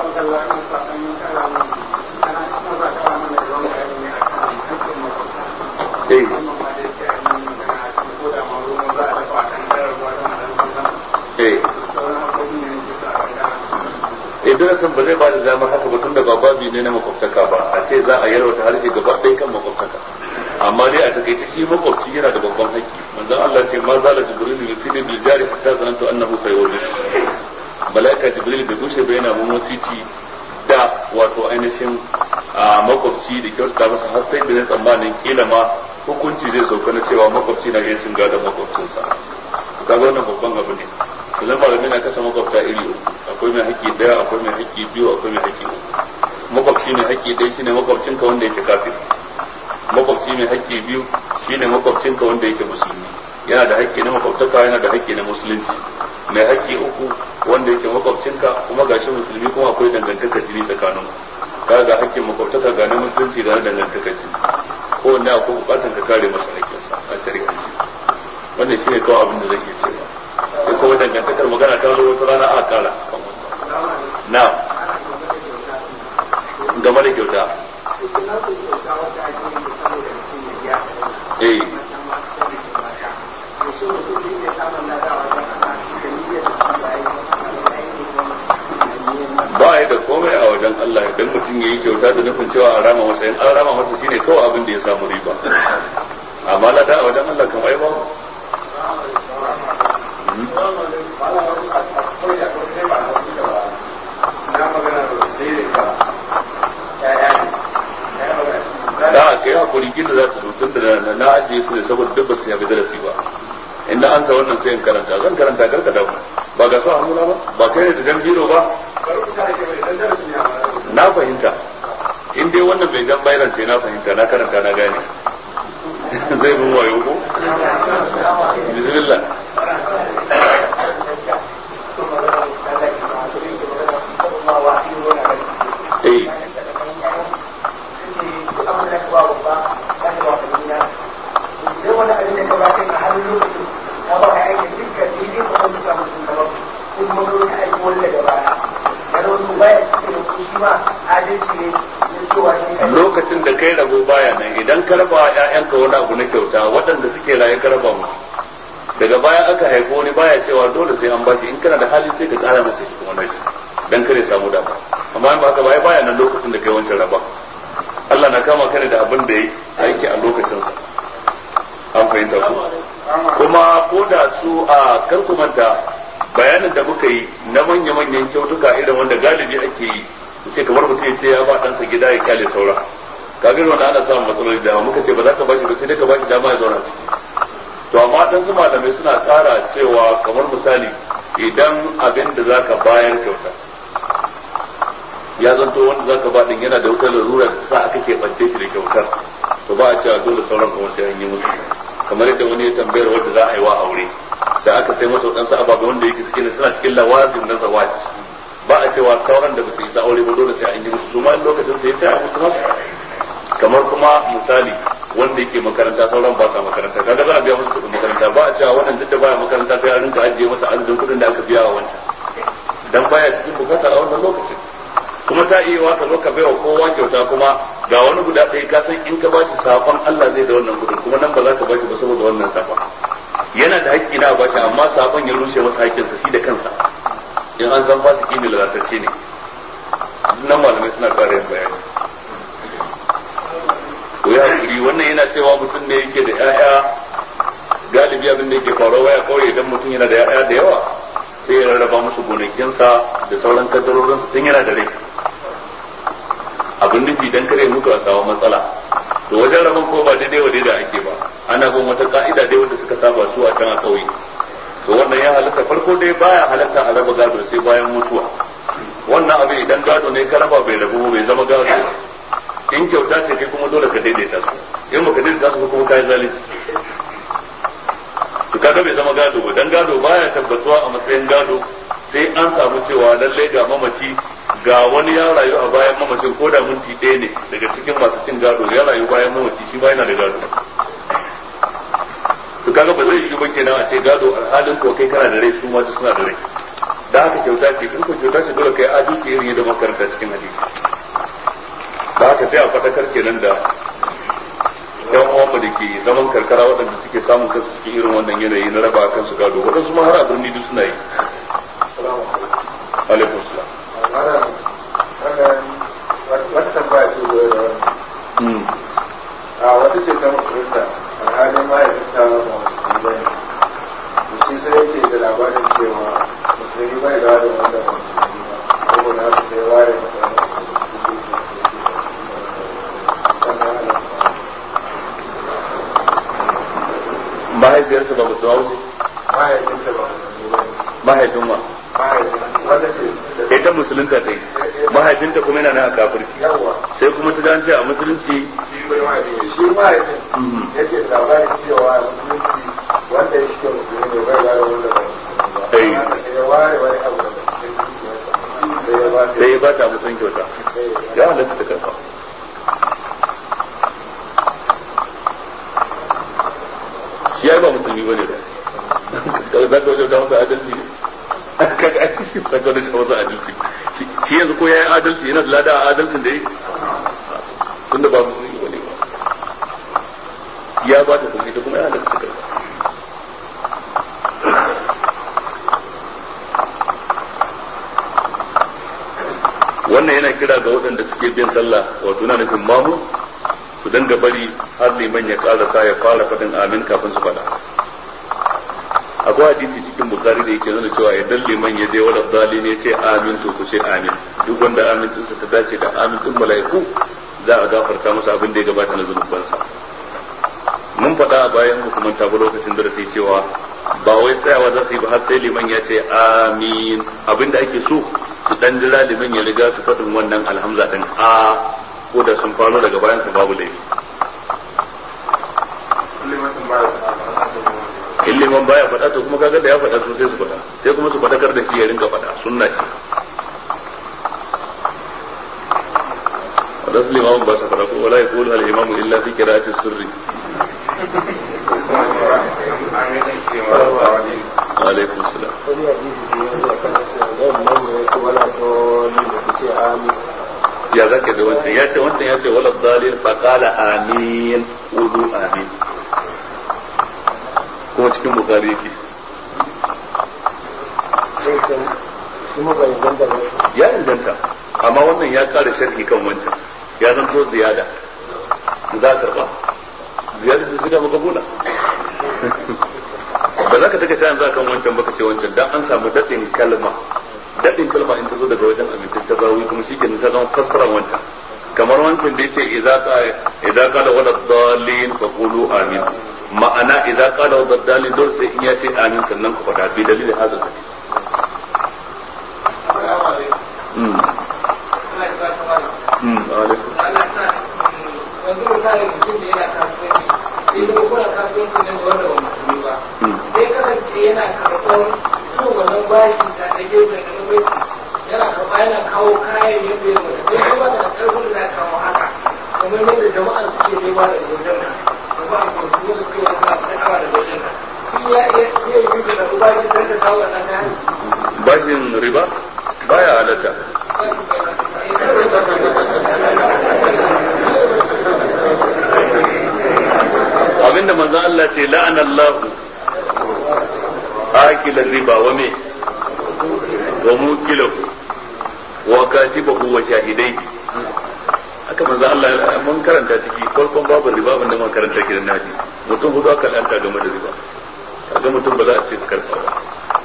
Darasin ba zai ba da damar haka ba tunda ba babi ne na makwabtaka ba, a ce za a yarwata harshe gaba ɗaya kan makwabtaka. Amma dai a takaice shi makwabci yana da babban haƙƙi. Manzon Allah ce ma zala jibril yusini bil jari hatta zanantu annahu sayawli. Malaika jibril bai gushe ba yana mun wasiti da wato ainihin makwabci da kyautata masa har sai da ne tsammanin kila ma hukunci zai sauka na cewa makwabci na iya cin gadon makwabcinsa. Kaga wannan babban abu ne. Kullum malamai na kasa makwabta iri uku, akwai mai haƙƙi ɗaya, akwai mai haƙƙi biyu, akwai mai haƙƙi uku. Makwabci mai haƙƙi ɗaya shine makwabcinka wanda yake kafir. Makwabci mai haƙƙi biyu shine makwabcinka wanda yake musulmi. Yana da haƙƙi na makwabtaka, yana da haƙƙi na musulunci. Mai haƙƙi uku wanda yake makwabcinka kuma gashi musulmi kuma akwai dangantaka jini tsakanin. Ka ga haƙƙin makwabtaka ga na musulunci da na dangantaka jini. Kowanne akwai buƙatar ka kare masa haƙƙinsa a shari'ance. Wannan shine kawai abin da zai iya cewa. Sai kuma dangantakar magana ta zo wata rana a kara na game da kyauta. Ba ya da komai a wajen Allah idan mutum ya yi kyauta da nufin cewa a rama masa, in an rama masa shine kawai abin da ya samu riba, amma lada a wajen Allah kamar ai ba. Da a kai hakuri gina za ta zutun da na ajiye su ne saboda duk ba su yabi darasi ba. Inda an sa wannan sai in karanta, zan karanta karka damu. Ba ga sa hannuna ba kai ne da jan biro ba. Na fahimta. In dai wannan bai jan bayanan sai na fahimta, na karanta na gane. Zai mun wayo ko? Bismillah. Lokacin da kai rabo baya nan, idan ka raba ƴaƴanka wani abu na kyauta waɗanda suke raye ka raba musu, daga baya aka haifo wani baya cewa dole sai an bashi, in kana da hali sai ka ƙara masa shi kuma nashi dan kare samu dama. Amma in ba haka baya nan lokacin da kai wancan raba, Allah na kama ka da abin da yayi aiki a lokacin sa. An fahimta ku? Kuma ko da su a karkumanta bayanin da muka yi na manya-manyan kyautuka irin wanda galibi ake yi, ce kamar mutum ya ce ya ba ɗansa gida ya kyale saura, kafin wanda ana samun matsaloli da muka ce ba za ka bashi ba sai dai ka bashi dama ya zauna ciki. to amma dan su malamai suna ƙara cewa kamar misali idan abin da zaka bayar kyauta ya zanto wanda zaka ba din yana da wutar larura da sa aka keɓance shi da kyautar to ba a cewa dole sauran kuma sai an yi musu kamar yadda wani ya tambayar wanda za a yi wa aure sai aka sai masa wadansu ababe wanda yake cikin suna cikin lawazim na zawaji ba a cewa sauran da ba su isa aure ba dole sai an yi musu su ma lokacin sai ya musu masu kamar kuma misali wanda yake makaranta sauran ba sa makaranta kaga za a biya musu kuɗin makaranta ba a cewa wannan duk da baya makaranta sai a rinka ajiye masa adadin kuɗin da aka biya wa wancan dan baya cikin bukata a wannan lokacin kuma ta iya wa ka zo ka baiwa kowa kyauta kuma ga wani guda ɗaya ka san in ka bashi sakon Allah zai da wannan kuɗin kuma nan ba za ka bashi ba saboda wannan sakon yana da haƙƙi na bashi amma sakon ya rushe masa haƙƙinsa shi da kansa in an san fasiki ne lalatacce ne nan malamai suna ƙara yin bayani ko ya hakuri wannan yana cewa mutum ne yake da ƴaƴa galibi abin da yake faruwa ya kawai idan mutum yana da ƴaƴa da yawa sai ya rarraba musu gonakinsa da sauran kaddarorinsa tun yana da rai abin nufi dan kare mutu a samu matsala to wajen rabon ko ba daidai wa daidai ake ba ana bin wata ka'ida dai wanda suka saba su a can a ƙauye to wannan ya halatta farko dai baya halatta a raba gado sai bayan mutuwa wannan abin idan gado ne ka raba bai rabu bai zama gado in kyauta ce kai kuma dole ka daidaita su in baka daidaita su kuma kai zalunci to kaga bai zama gado ba dan gado baya tabbatuwa a matsayin gado sai an samu cewa lallai ga mamaci ga wani ya rayu a bayan mamacin ko da minti ɗaya ne daga cikin masu cin gado ya rayu bayan mamaci shi ba yana da gado to kaga ba zai yi ba kenan a ce gado alhalin ko kai kana da rai su ma suna da rai da haka kyauta ce in ko kyauta ce dole kai adalci irin yadda makaranta cikin hadisi da haka sai a fadakar kenan da yan uwanmu da ke zaman karkara waɗanda suke samun kansu cikin irin wannan yanayi na raba kansu gado waɗansu ma har a birni duk suna yi alaikum salam wata tambaya ce gobe da wannan a wata ce ta mutunta alhalin ma ya fita wa musulmi ne shi sai yake da labarin cewa musulmi bai da wanda wanda ba musulmi ba saboda haka sai ware mahaifiyarsa ba musulma wuce mahaifinta ba musulmi ba mahaifin ma wata ce ita musulunta ta yi mahaifinta kuma yana na kafirci sai kuma ta dace a musulunci shi mahaifin yake da labarin cewa musulunci wanda ya shige musulmi ne bai ware wanda ba musulmi ba ya ware wani abu da sai ya ba ta musulun kyauta ya halatta ta karfa shi ya ba musulmi ba ne da za ka wajen da masa adalci ne kaga ai shi ka ga da masa adalci shi yanzu ko yayin adalci yana da lada a adalcin da yake tunda ba musulmi ba ne ba ya ba ta kuma ita kuma ya halatta ta karfa wannan yana kira ga waɗanda suke bin sallah wato na nufin mamu su danga bari har liman ya karasa ya fara faɗin amin kafin su faɗa akwai hadisi cikin bukari da yake nuna cewa idan liman ya je wala zalimi ya ce amin to ku ce amin duk wanda amin din ta dace da amin din mala'iku za a gafarta masa abin da ya gabata na zunubansa mun faɗa a bayan hukumanta ba lokacin da sai cewa ba wai tsayawa za su yi ba har sai liman ya ce amin abin da ake so su dan jira liman ya riga su faɗin wannan alhamza din a ko da sun faro daga bayan su babu laifi in liman baya faɗa to kuma kaga da ya faɗa su sai su faɗa sai kuma su faɗakar da shi ya ringa faɗa sunna ce wadansu limamun ba su faɗa ko wala ya kulu al-imamu illa fi qira'ati sirri alaikum salam ya zaka da wancan ya ce wala dalil fa qala amin udu amin kuma cikin bukari yake ya inganta amma wannan ya kara sharhi kan wancan ya zanto ziyada za ka karba ziyada da shiga maka bula ba za ka take ta yanzu kan wancan baka ce wancan dan an samu dadin kalma in ta zo daga wajen amintaccen rawi kuma shi ke ta zama fassara wancan kamar wancan da yace idza qala wala dallin fa qulu amin ma'ana idan qala wadaddali dole sai in ya ce amin sannan ku faɗa bi dalilin hadal yanzu misalin mutum da yana kasuwanci sai zama kuna kasuwanci ne da wanda ba musulmi ba sai kasance yana karɓar irin wannan bashi ta da gefen da na yana karɓa yana kawo kayan yadda ya mutu sai kuma da ƙarfin da kawo haka kamar yadda jama'a suke nema da wajen ka jama'a ke su da suke wata takawa da wajen ka shi ya iya yi da na bashi don ka kawo wannan kayan bashin riba baya halatta abinda manzo Allah ce la'ana Allah akila riba wa me wa mukilahu wa katibahu wa shahidai haka manzo Allah mun karanta ciki farkon babu riba banda mun karanta kiran naji mutum hudu aka lanta game da riba kaga mutum ba za a ce karfa ba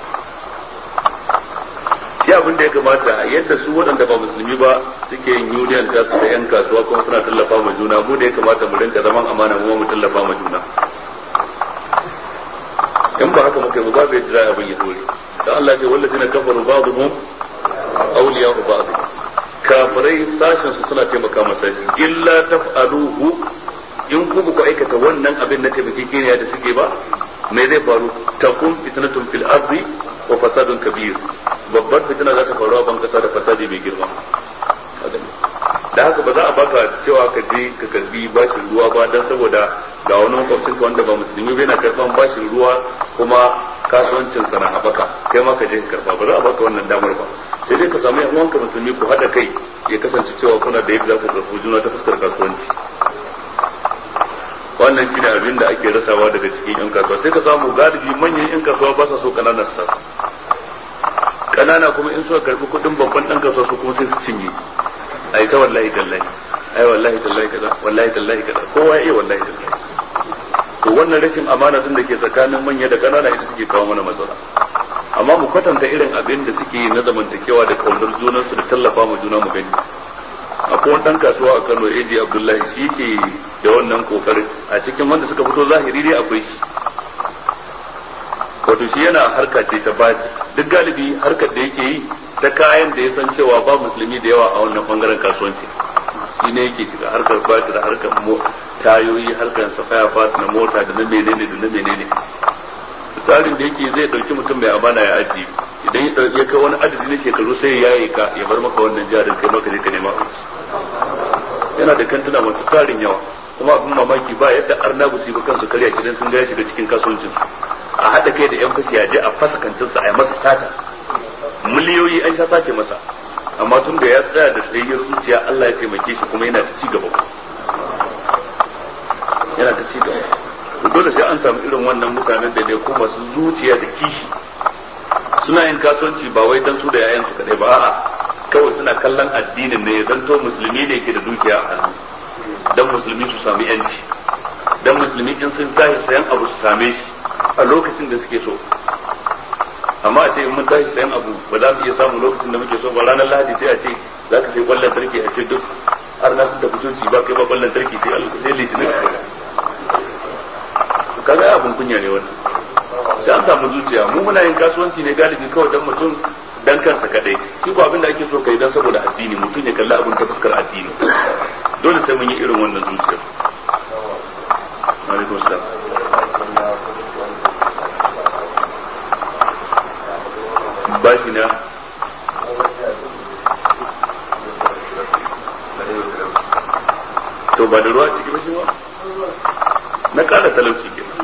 shi abin da ya kamata yadda su waɗanda ba musulmi ba suke yin union ta su da yan kasuwa kuma suna tallafa ma juna mu da ya kamata mu rinka zaman amana mu tallafa ma juna in ba haka muka yi babu yadda abin ya dore dan Allah ce wallazina kafaru ba'dhum awliya'u ba'd kafirai sashin su suna taimaka masa shi illa taf'aluhu in ku ku aikata wannan abin na taimakekeniya da suke ba me zai faru takum fitnatun fil ardi wa fasadun kabir babbar fitina za ta faru a ban kasa da fasadi mai girma da haka ba za a baka cewa ka je ka karbi bashin ruwa ba dan saboda ga wani makwabcin ka wanda ba musulmi bai na karban bashin ruwa kuma kasuwancin sana habaka kai ma ka je ka karba ba za a baka wannan damar ba sai dai ka samu yan uwanka musulmi ku hada kai ya kasance cewa kuna da yadda za ku karbi juna ta fuskar kasuwanci wannan shine abin da ake rasawa daga cikin yan kasuwa sai ka samu galibi manyan yan kasuwa ba sa so kananan su kanana kuma in suka karbi kudin babban dan kasuwa su kuma sai su cinye ai ta wallahi tallahi ai wallahi tallahi kaza wallahi tallahi kaza kowa ya yi wallahi tallahi to wannan rashin amana din da ke tsakanin manya da kanana ita suke kawo mana matsala amma mu kwatanta irin abin da suke yi na zamantakewa da kaunar junan su da tallafa ma juna mu gani akwai wani dan kasuwa a Kano AJ Abdullahi shi ke da wannan kokarin a cikin wanda suka fito zahiri dai akwai shi wato shi yana harka ce ta baji duk galibi harkar da yake yi ta kayan da ya san cewa ba musulmi da yawa a wannan bangaren kasuwanci shi ne yake shiga harkar baji da harkar tayoyi harkar safaya fas na mota da na menene da na menene tsarin da yake zai dauki mutum mai amana ya ajiye idan ya kai wani adadi na shekaru sai ya yi ka ya bar maka wannan jarin kai maka je ka nema yana da kantuna masu tarin yawa kuma abin mamaki ba yadda arna su ba kansu karya shi dan sun ga shiga cikin kasuwancin a haɗa kai da yan fashi ya je a fasa kantinsa a yi masa sata miliyoyi an sha sace masa amma tun da ya tsaya da tsayayyar zuciya Allah ya taimake shi kuma yana ta ci gaba yana ta ci gaba dole sai an samu irin wannan mutanen da ne ko masu zuciya da kishi suna yin kasuwanci ba wai dan su da yayan su kadai ba a'a kawai suna kallon addinin ne dan to musulmi ne ke da dukiya a hannu dan musulmi su samu yanci dan musulmi in sun tashi sayan abu su same shi a lokacin da suke so amma a ce in mun tashi sayan abu ba za mu iya samu lokacin da muke so ba ranar Lahadi sai a ce za ka sai kwallon tarki a ce duk har na sun da kutunci ba kai ba kwallon tarki sai litinin kaga abun kunya ne wannan sai an samu zuciya mu muna yin kasuwanci ne galibi kawai dan mutum dan kansa kadai shi ko abin da ake so kai dan saboda addini mutum ya kalli abin ta fuskar addini dole sai mun yi irin wannan zuciya alaikum salam bashi na to ba da ruwa ciki ba shi ba na kara talauci kenan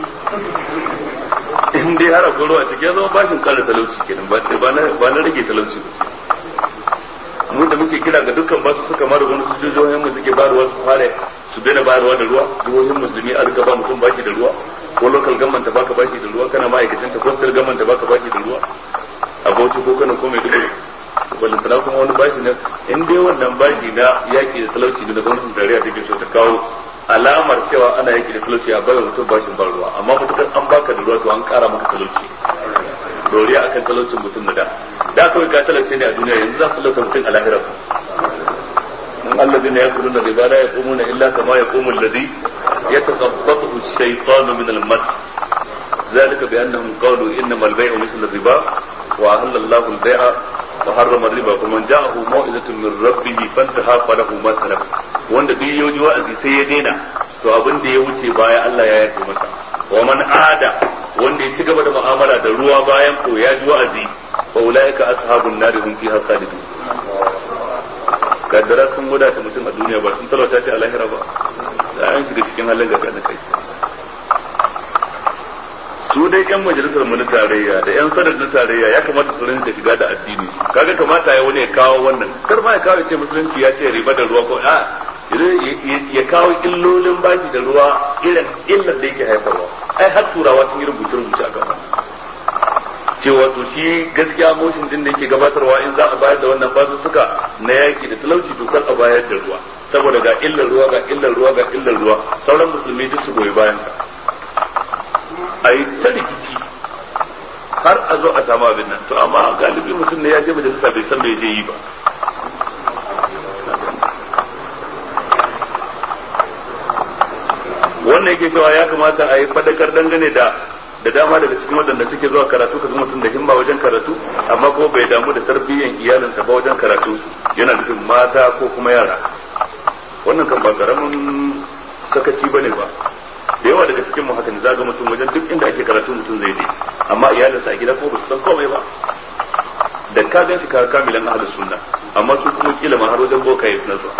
in dai har akwai ruwa ciki ya zama bashin kara talauci kenan ba na rage talauci ba mu da muke kira ga dukkan basu suka mara wani su jihohin mu suke bayarwa su fara su daina bayarwa da ruwa jihohin musulmi a rika ba mutum bashi da ruwa ko local government ta baka bashi da ruwa kana ma'aikacin ta ko state government ta baka bashi da ruwa a bauchi ko kana ko mai dubu ballantana kuma wani bashi na in dai wannan bashi na yaki da talauci ne da gwamnatin tarayya take so ta kawo alamar cewa ana yaki da talauci a bayar mutum bashin ban ruwa amma mutukar an baka da ruwa to an kara maka talauci doriya akan talaucin mutum na da kawai ka talauce ne a duniya yanzu za su talauta mutum a lahira in allazina yakuluna riba la yaqumuna illa kama yaqumu alladhi يتخبطه الشيطان من المس ذلك بأنهم قالوا إنما البيع مثل الربا وأحل الله البيع وحرم الربا فمن جاءه موعظة من ربه فانتهى فله ما سلف wanda duk ya ji wa'azi sai ya daina to abin da ya wuce baya Allah ya yafe masa wa man ada wanda ya ci gaba da mu'amala da ruwa bayan ko ya ji wa'azi fa ulaika ashabun nar hum fiha khalidun kaddara sun wadata mutum a duniya ba sun talauta shi a lahira ba da an shiga cikin halin ga kana kai su dai yan majalisar mu na tarayya da yan sadar na tarayya ya kamata su rinka shiga da addini kaga kamata ya wani ya kawo wannan kar ma ya kawo ce musulunci ya ce riba da ruwa ko ya kawo illolin bashi da ruwa irin illar da yake haifarwa ai har turawa sun yi rubuce a gaba cewa to shi gaskiya motion din da yake gabatarwa in za a bayar da wannan basu suka na yaki da talauci to kar a bayar da ruwa saboda ga illar ruwa ga illar ruwa ga illar ruwa sauran musulmi duk su goyi bayan ka a yi ta rikici har a zo a samu abin nan to amma galibi mutum ne ya je majalisa bai san me je yi ba wannan yake cewa ya kamata a yi fadakar dangane da dama daga cikin waɗanda suke zuwa karatu ka mutum da himma wajen karatu amma ko bai damu da tarbiyyar iyalinsa ba wajen karatu yana nufin mata ko kuma yara wannan kan ba karamin sakaci bane ba da yawa daga cikin mu haka ne zaga mutum wajen duk inda ake karatu mutum zai je amma iyalinsa a gida ko ba su san komai ba da ka gan shi ka kamilan ahlus sunna amma su kuma kila ma har wajen bokaye suna zuwa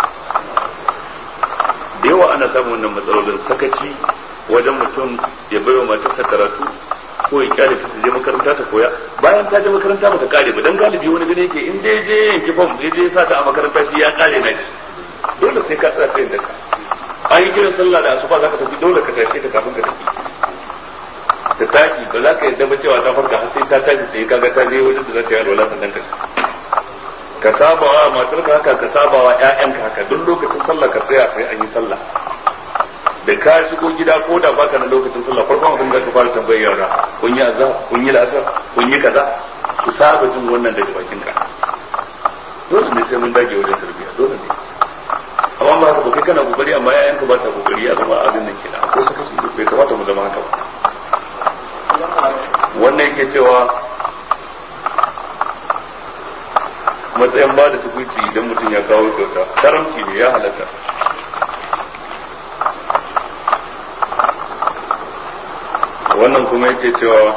da yawa ana samun wannan matsalolin sakaci wajen mutum ya baiwa matarsa karatu ko ya kyale ta je makaranta ta koya bayan ta je makaranta ba ta kare ba dan galibi wani gane yake in dai je yanki fam je sa ta a makaranta shi ya kare na shi dole sai ka tsaya tsayin da ka an yi kiran sallah da asuba za ka tafi dole ka tashi ta kafin ka tafi ta tashi ba za ka yadda ba cewa ta farka har sai ta tashi sai kaga ta je wajen da za ta yi alwala sannan ka saba wa matarka haka ka saba wa ƴaƴanka haka duk lokacin sallah ka tsaya sai an yi sallah da ka shigo gida ko da baka na lokacin sallah farkon abin da ka fara tambayar yara kun yi azhar kun yi la'asar kun yi kaza ku saba jin wannan daga bakin ka dole ne sai mun dage wajen tarbiyya dole ne amma ba ka kai kana kokari amma ƴaƴanka ba ta kokari a zama abin nan kenan akwai sakaci bai kamata mu zama haka ba wannan yake cewa matsayin ba da tukuci idan mutum ya kawo kyauta karamci ne ya halatta wannan kuma yake cewa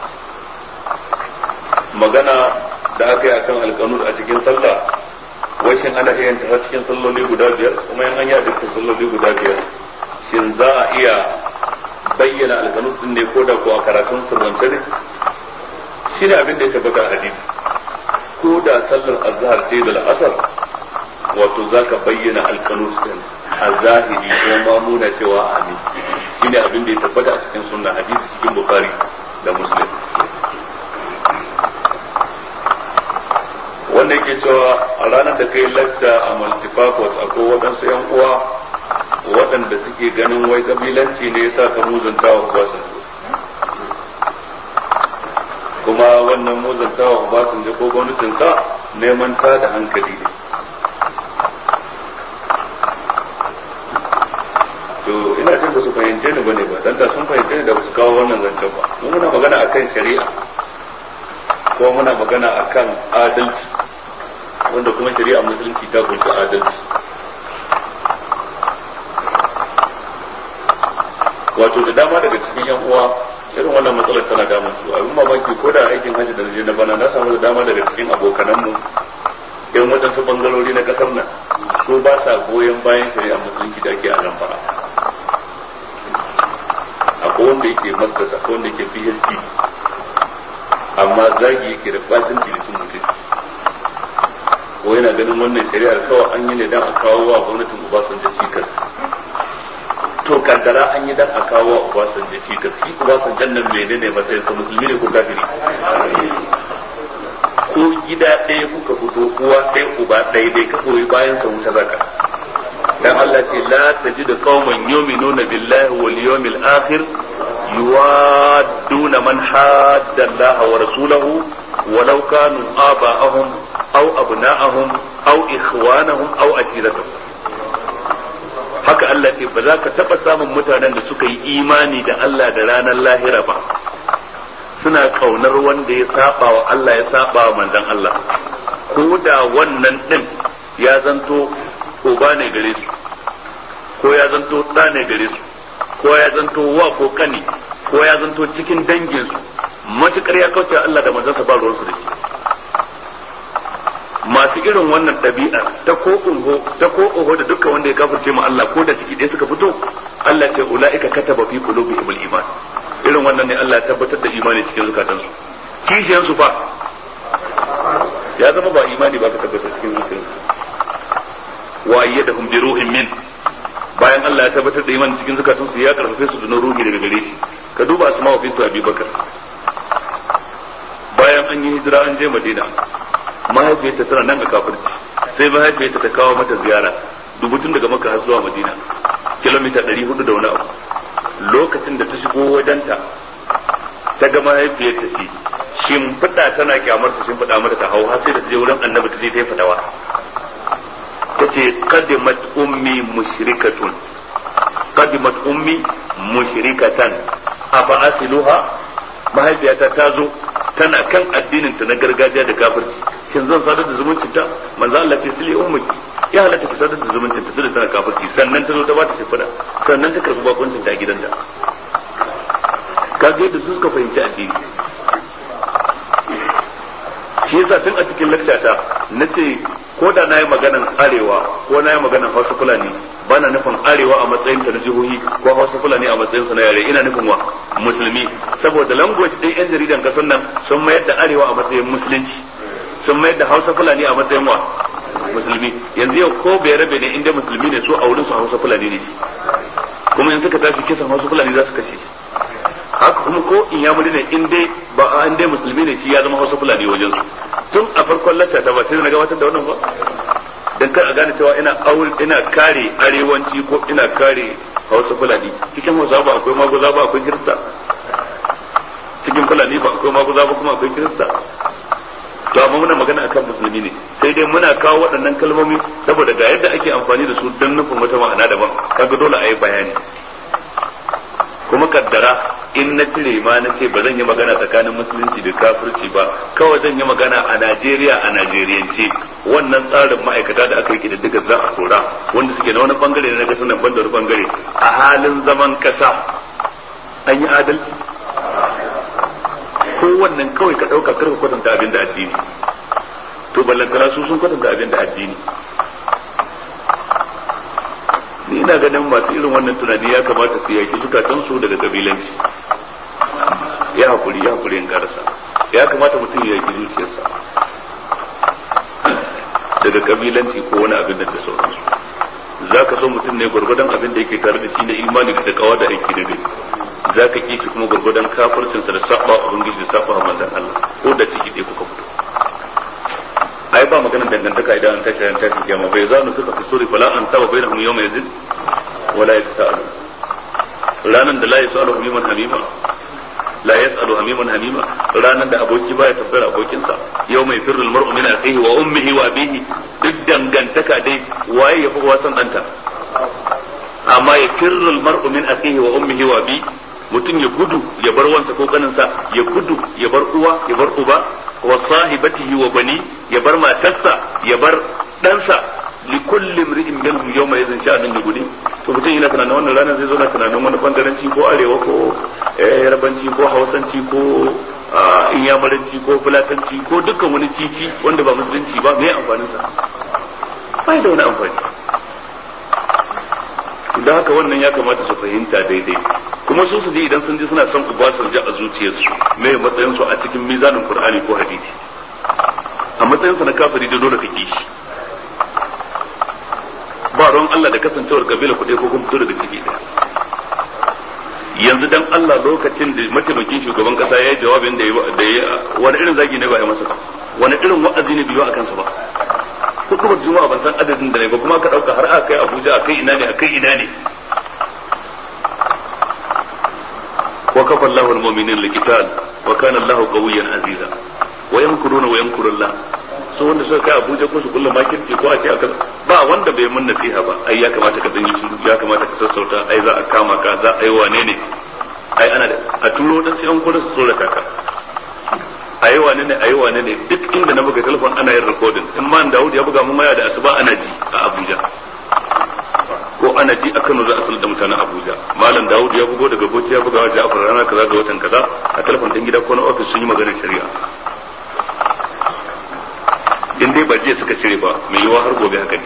magana da aka yi akan alƙanur a cikin sallah washin ana iya ta cikin salloli guda biyar kuma yan an yi a dukkan salloli guda biyar shin za a iya bayyana alƙanur din ne ko da ko a karatun sirrance ne shi ne abin da ya tabbata a hadisi ko da sallar azhar sai da al'asar wato zaka bayyana alqanus din a zahiri ko mamuna cewa amin shine abin da ya tabbata a cikin sunna hadisi cikin bukhari da muslim wanda yake cewa a ranar da kai lacca a multifacos akwai waɗansu yan uwa waɗanda suke ganin wai kabilanci ne yasa ka muzanta wa Obasanjo kuma wannan muzantawa Obasanjo ko gwamnatin sa neman ta da hankali ne to ina jin ba su fahimce ni bane ba dan da sun fahimce ni da ba su kawo wannan zancen ba mun muna magana akan shari'a ko muna magana akan adalci wanda kuma shari'a musulunci ta kunshi adalci wato da dama daga cikin yan uwa irin wannan matsalar tana damun su abin mamaki ko da aikin hajji da na bana na samu da dama daga cikin abokananmu yan waɗansu bangarori na ƙasar nan su ba sa goyon bayan shari'a musulunci da ake a nan fara akwai wanda yake masters akwai wanda yake PhD amma zagi yake da bacin cinikin mutum ko yana ganin wannan shari'ar kawai an yi ne don a kawo wa gwamnatin Obasanjo cikas to kaddara an yi dan a kawo Obasanjo cikas shi Obasanjo nan menene matsayin sa musulmi ne ko kafiri ko gida ɗaya kuka fito uwa ɗaya uba ɗaya dai ka koyi bayan sa wuta zaka dan Allah ce la tajidu qauman yu'minuna billahi wal yawmil akhir yuwadduna man hadda Allah wa rasulahu walau kanu aba'ahum aw abna'ahum aw ikhwanahum aw ashiratahum haka Allah ce ba za ka taɓa samun mutanen da suka yi imani da Allah da ranar lahira ba suna kaunar wanda ya saba wa Allah ya saba wa manzon Allah, ko da wannan din ya zanto uba ne gare su, ko ya zanto ɗa ne gare su, ko ya zanto wa ko kani, ko ya zanto cikin dangin su, matukar ya kauce Allah da manzon sa ba ruwan su da shi. Masu irin wannan ɗabi'ar ta ko oho da dukkan wanda ya kafirce mu Allah ko da ciki ɗaya suka fito, Allah ce ula'ika kataba fi qulubihimul iman. Irin wannan ne Allah ya tabbatar da imani cikin zukatansu. Kishiyan su fa ya zama ba imani ba ka tabbatar cikin zuciyarsu. Wa ayyadahum bi ruhin min, bayan Allah ya tabbatar da imani cikin zukatansu ya karfafe su da ruhi daga gare shi. Ka duba Asma bintu Abi Bakar, bayan an yi hijira an je Madina, mahaifiyarta tana nan a kafirci, sai mahaifiyarta ta kawo mata ziyara dubutun daga Makka har zuwa Madina, kilomita 400 da wani abu. Lokacin da ta shigo wajenta ta ga mahaifiyarta ce shimfiɗa tana kyamar ta shimfiɗa mata ta hau, har sai da ta je wurin Annabi ta je ta yi fatawa. Ta ce qadimat ummi mushrikatun, qadimat ummi mushrikatan afa asiluha, mahaifiyata ta zo tana kan addinin ta na gargajiya da kafirci, shin zan sadar da zumuncin ta? Manzo Allah ce sili ummaki, ya halatta ki sadar da zumuncin ta tana kafirci. Sannan ta zo ta bata shifida, sannan ta karbi bakuncin ta a gidanta. Kaga yadda su suka fahimci addini. Shi yasa tun a cikin lakcata nace ko da nayi maganan arewa ko nayi maganan Hausa Fulani, bana nufin arewa a matsayin ta na jihohi ko Hausa Fulani a matsayin sa na yare, ina nufin wa musulmi, saboda language din yan jaridan kasan nan sun mayar da arewa a matsayin musulunci, sun mayar da Hausa Fulani a matsayin wa musulmi. Yanzu yau ko bai rabe ne inda musulmi ne, so a wurin su Hausa Fulani ne shi, kuma in suka tashi kisan Hausa Fulani za su kashe shi. Haka kuma ko in ya muri ne in dai musulmi ne shi ya zama Hausa Fulani wajen su. Tun a farkon lacca ta ba sai na gabatar da wannan ba, dan kar a gane cewa ina kare arewanci ko ina kare Hausa Fulani. Cikin Hausa ba akwai maguza ba akwai Kirista, cikin Fulani ba akwai maguza ba kuma akwai Kirista. To amma muna magana akan musulmi ne, sai dai muna kawo waɗannan kalmomi saboda ga yadda ake amfani da su don nufin wata ma'ana daban, kaga dole a yi bayani. Kuma kaddara in na cire ma na ce ba zan yi magana tsakanin musulunci da kafirci ba, kawai zan yi magana a Najeriya a Najeriyance, wannan tsarin ma'aikata da aka yi kididdiga za a kora wanda suke na wani bangare na kasar nan banda wani bangare a halin zaman kasa, an yi adalci? Ko wannan kawai ka ɗauka karka kwatanta abin da addini, to ballantana su sun kwatanta abin da addini. Ni ina ganin masu irin wannan tunani ya kamata su yaki zukatansu daga kabilanci. Ya hakuri in karasa, ya kamata mutum ya yaki zuciyarsa daga kabilanci ko wani abin da sauransu. Za ka so mutum ne gwargwadon abin da yake tare da shi na imani da takawa da aiki da gari, za ka ki shi kuma gwargwadon kafircinsa da saba ubangiji da saba manzon Allah, ko da ciki ɗaya kuka fito. Ai ba maganar dangantaka idan an tashi ran tashi kiyama, bai zanu suka fi suri fala an saba bainahum yawma yazid wala yatasaalu, ranan da la yasalu hamiman hamima, la yasalu hamiman hamima, ranan da aboki baya tabbar abokinsa, yawma yafirru almar'u min akhihi wa ummihi wa abihi, duk dangantaka dai waye yafi wasan danta, amma yafirru almar'u min akhihi wa ummihi wa abihi, mutum ya gudu ya bar wansa ko kaninsa, ya gudu ya bar uwa ya bar uba, wa sahibatihi wa bani, ya bar matarsa ya bar ɗansa, li kulli imri'in minhum yawma idhin sha'anun yughni. To mutum yana tunanin wannan ranar zai zo na tunanin wani bangaranci ko arewa ko yarbanci ko hausanci ko inyamuranci ko fulatanci ko dukkan wani titi wanda ba musulunci ba, me amfanin sa? Bai da wani amfani. Da haka wannan ya kamata su fahimta daidai, kuma su ji idan sun ji suna son uba su ji a zuciyarsu me matsayin su a cikin mizanin Qur'ani ko hadisi. A matsayin sa na kafiri da dole kake shi, ba ruwan Allah da kasancewar kabila kuɗe ko kuma fito daga ciki ɗaya. Yanzu dan Allah lokacin da mataimakin shugaban kasa ya yi jawabin da ya wani irin zagi ne ba ya masa ba, wani irin wa'azi ne biyo a kansa ba. Hukumar juma'a ban san adadin da ne ba, kuma ka ɗauka har aka kai Abuja akai ina ne. Wa kafa Allahu al-mu'minina liqital wa kana Allahu qawiyyan aziza wa yamkuruna wa yamkuru Allah. So wanda suka kai Abuja ko su kulla makirci ko a ce aka ba wanda bai mun nasiha ba ai ya kamata ka danyi shiru ya kamata ka sassauta ai za a kama ka za a yi wane ne ai ana da a turo dan sai an kula su tsorata ka ai wane ne duk inda na buga telefon ana yin recording in man Dawud ya buga mun waya da asuba ana ji a Abuja ko ana ji a Kano za a sanar da mutanen Abuja malam Dawud ya bugo daga Bauchi ya buga wa Ja'far rana kaza ga watan kaza a telefon din gida ko na office sun yi maganar shari'a in dai ba jiya suka cire ba mai yiwa har gobe haka ne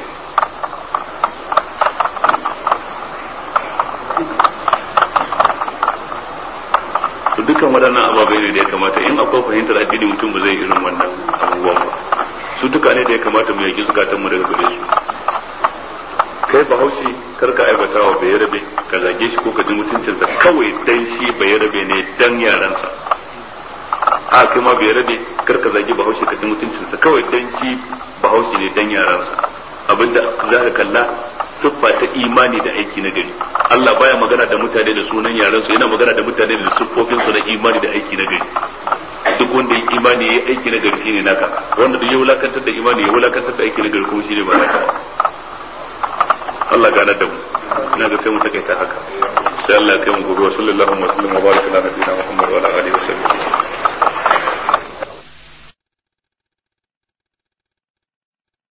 to dukkan waɗannan ababai ne da ya kamata in akwai fahimtar addini mutum ba zai irin wannan abubuwan ba su duka ne da ya kamata mu yaki zukatan mu daga gare su kai bahaushe karka aibata wa bai rabe ka zage shi ko ka ji mutuncinsa kawai dan shi bai rabe ne dan yaransa a kai ma bai rabe karka zage bahaushe ka ji mutuncinsa kawai dan shi bahaushe ne dan yaransa abinda za ka kalla siffa ta imani da aiki na gari Allah baya magana da mutane da sunan yaransu yana magana da mutane da siffofin su na imani da aiki na gari duk wanda ya imani ya aiki na gari shine naka wanda duk ya wulakantar da imani ya wulakantar da aiki na gari kuma shine ba naka ba Allah gane da mu ina ga sai mu takaita haka sai Allah ya kai mu gobe sallallahu alaihi wa sallam wa baraka ala nabiyina Muhammad wa ala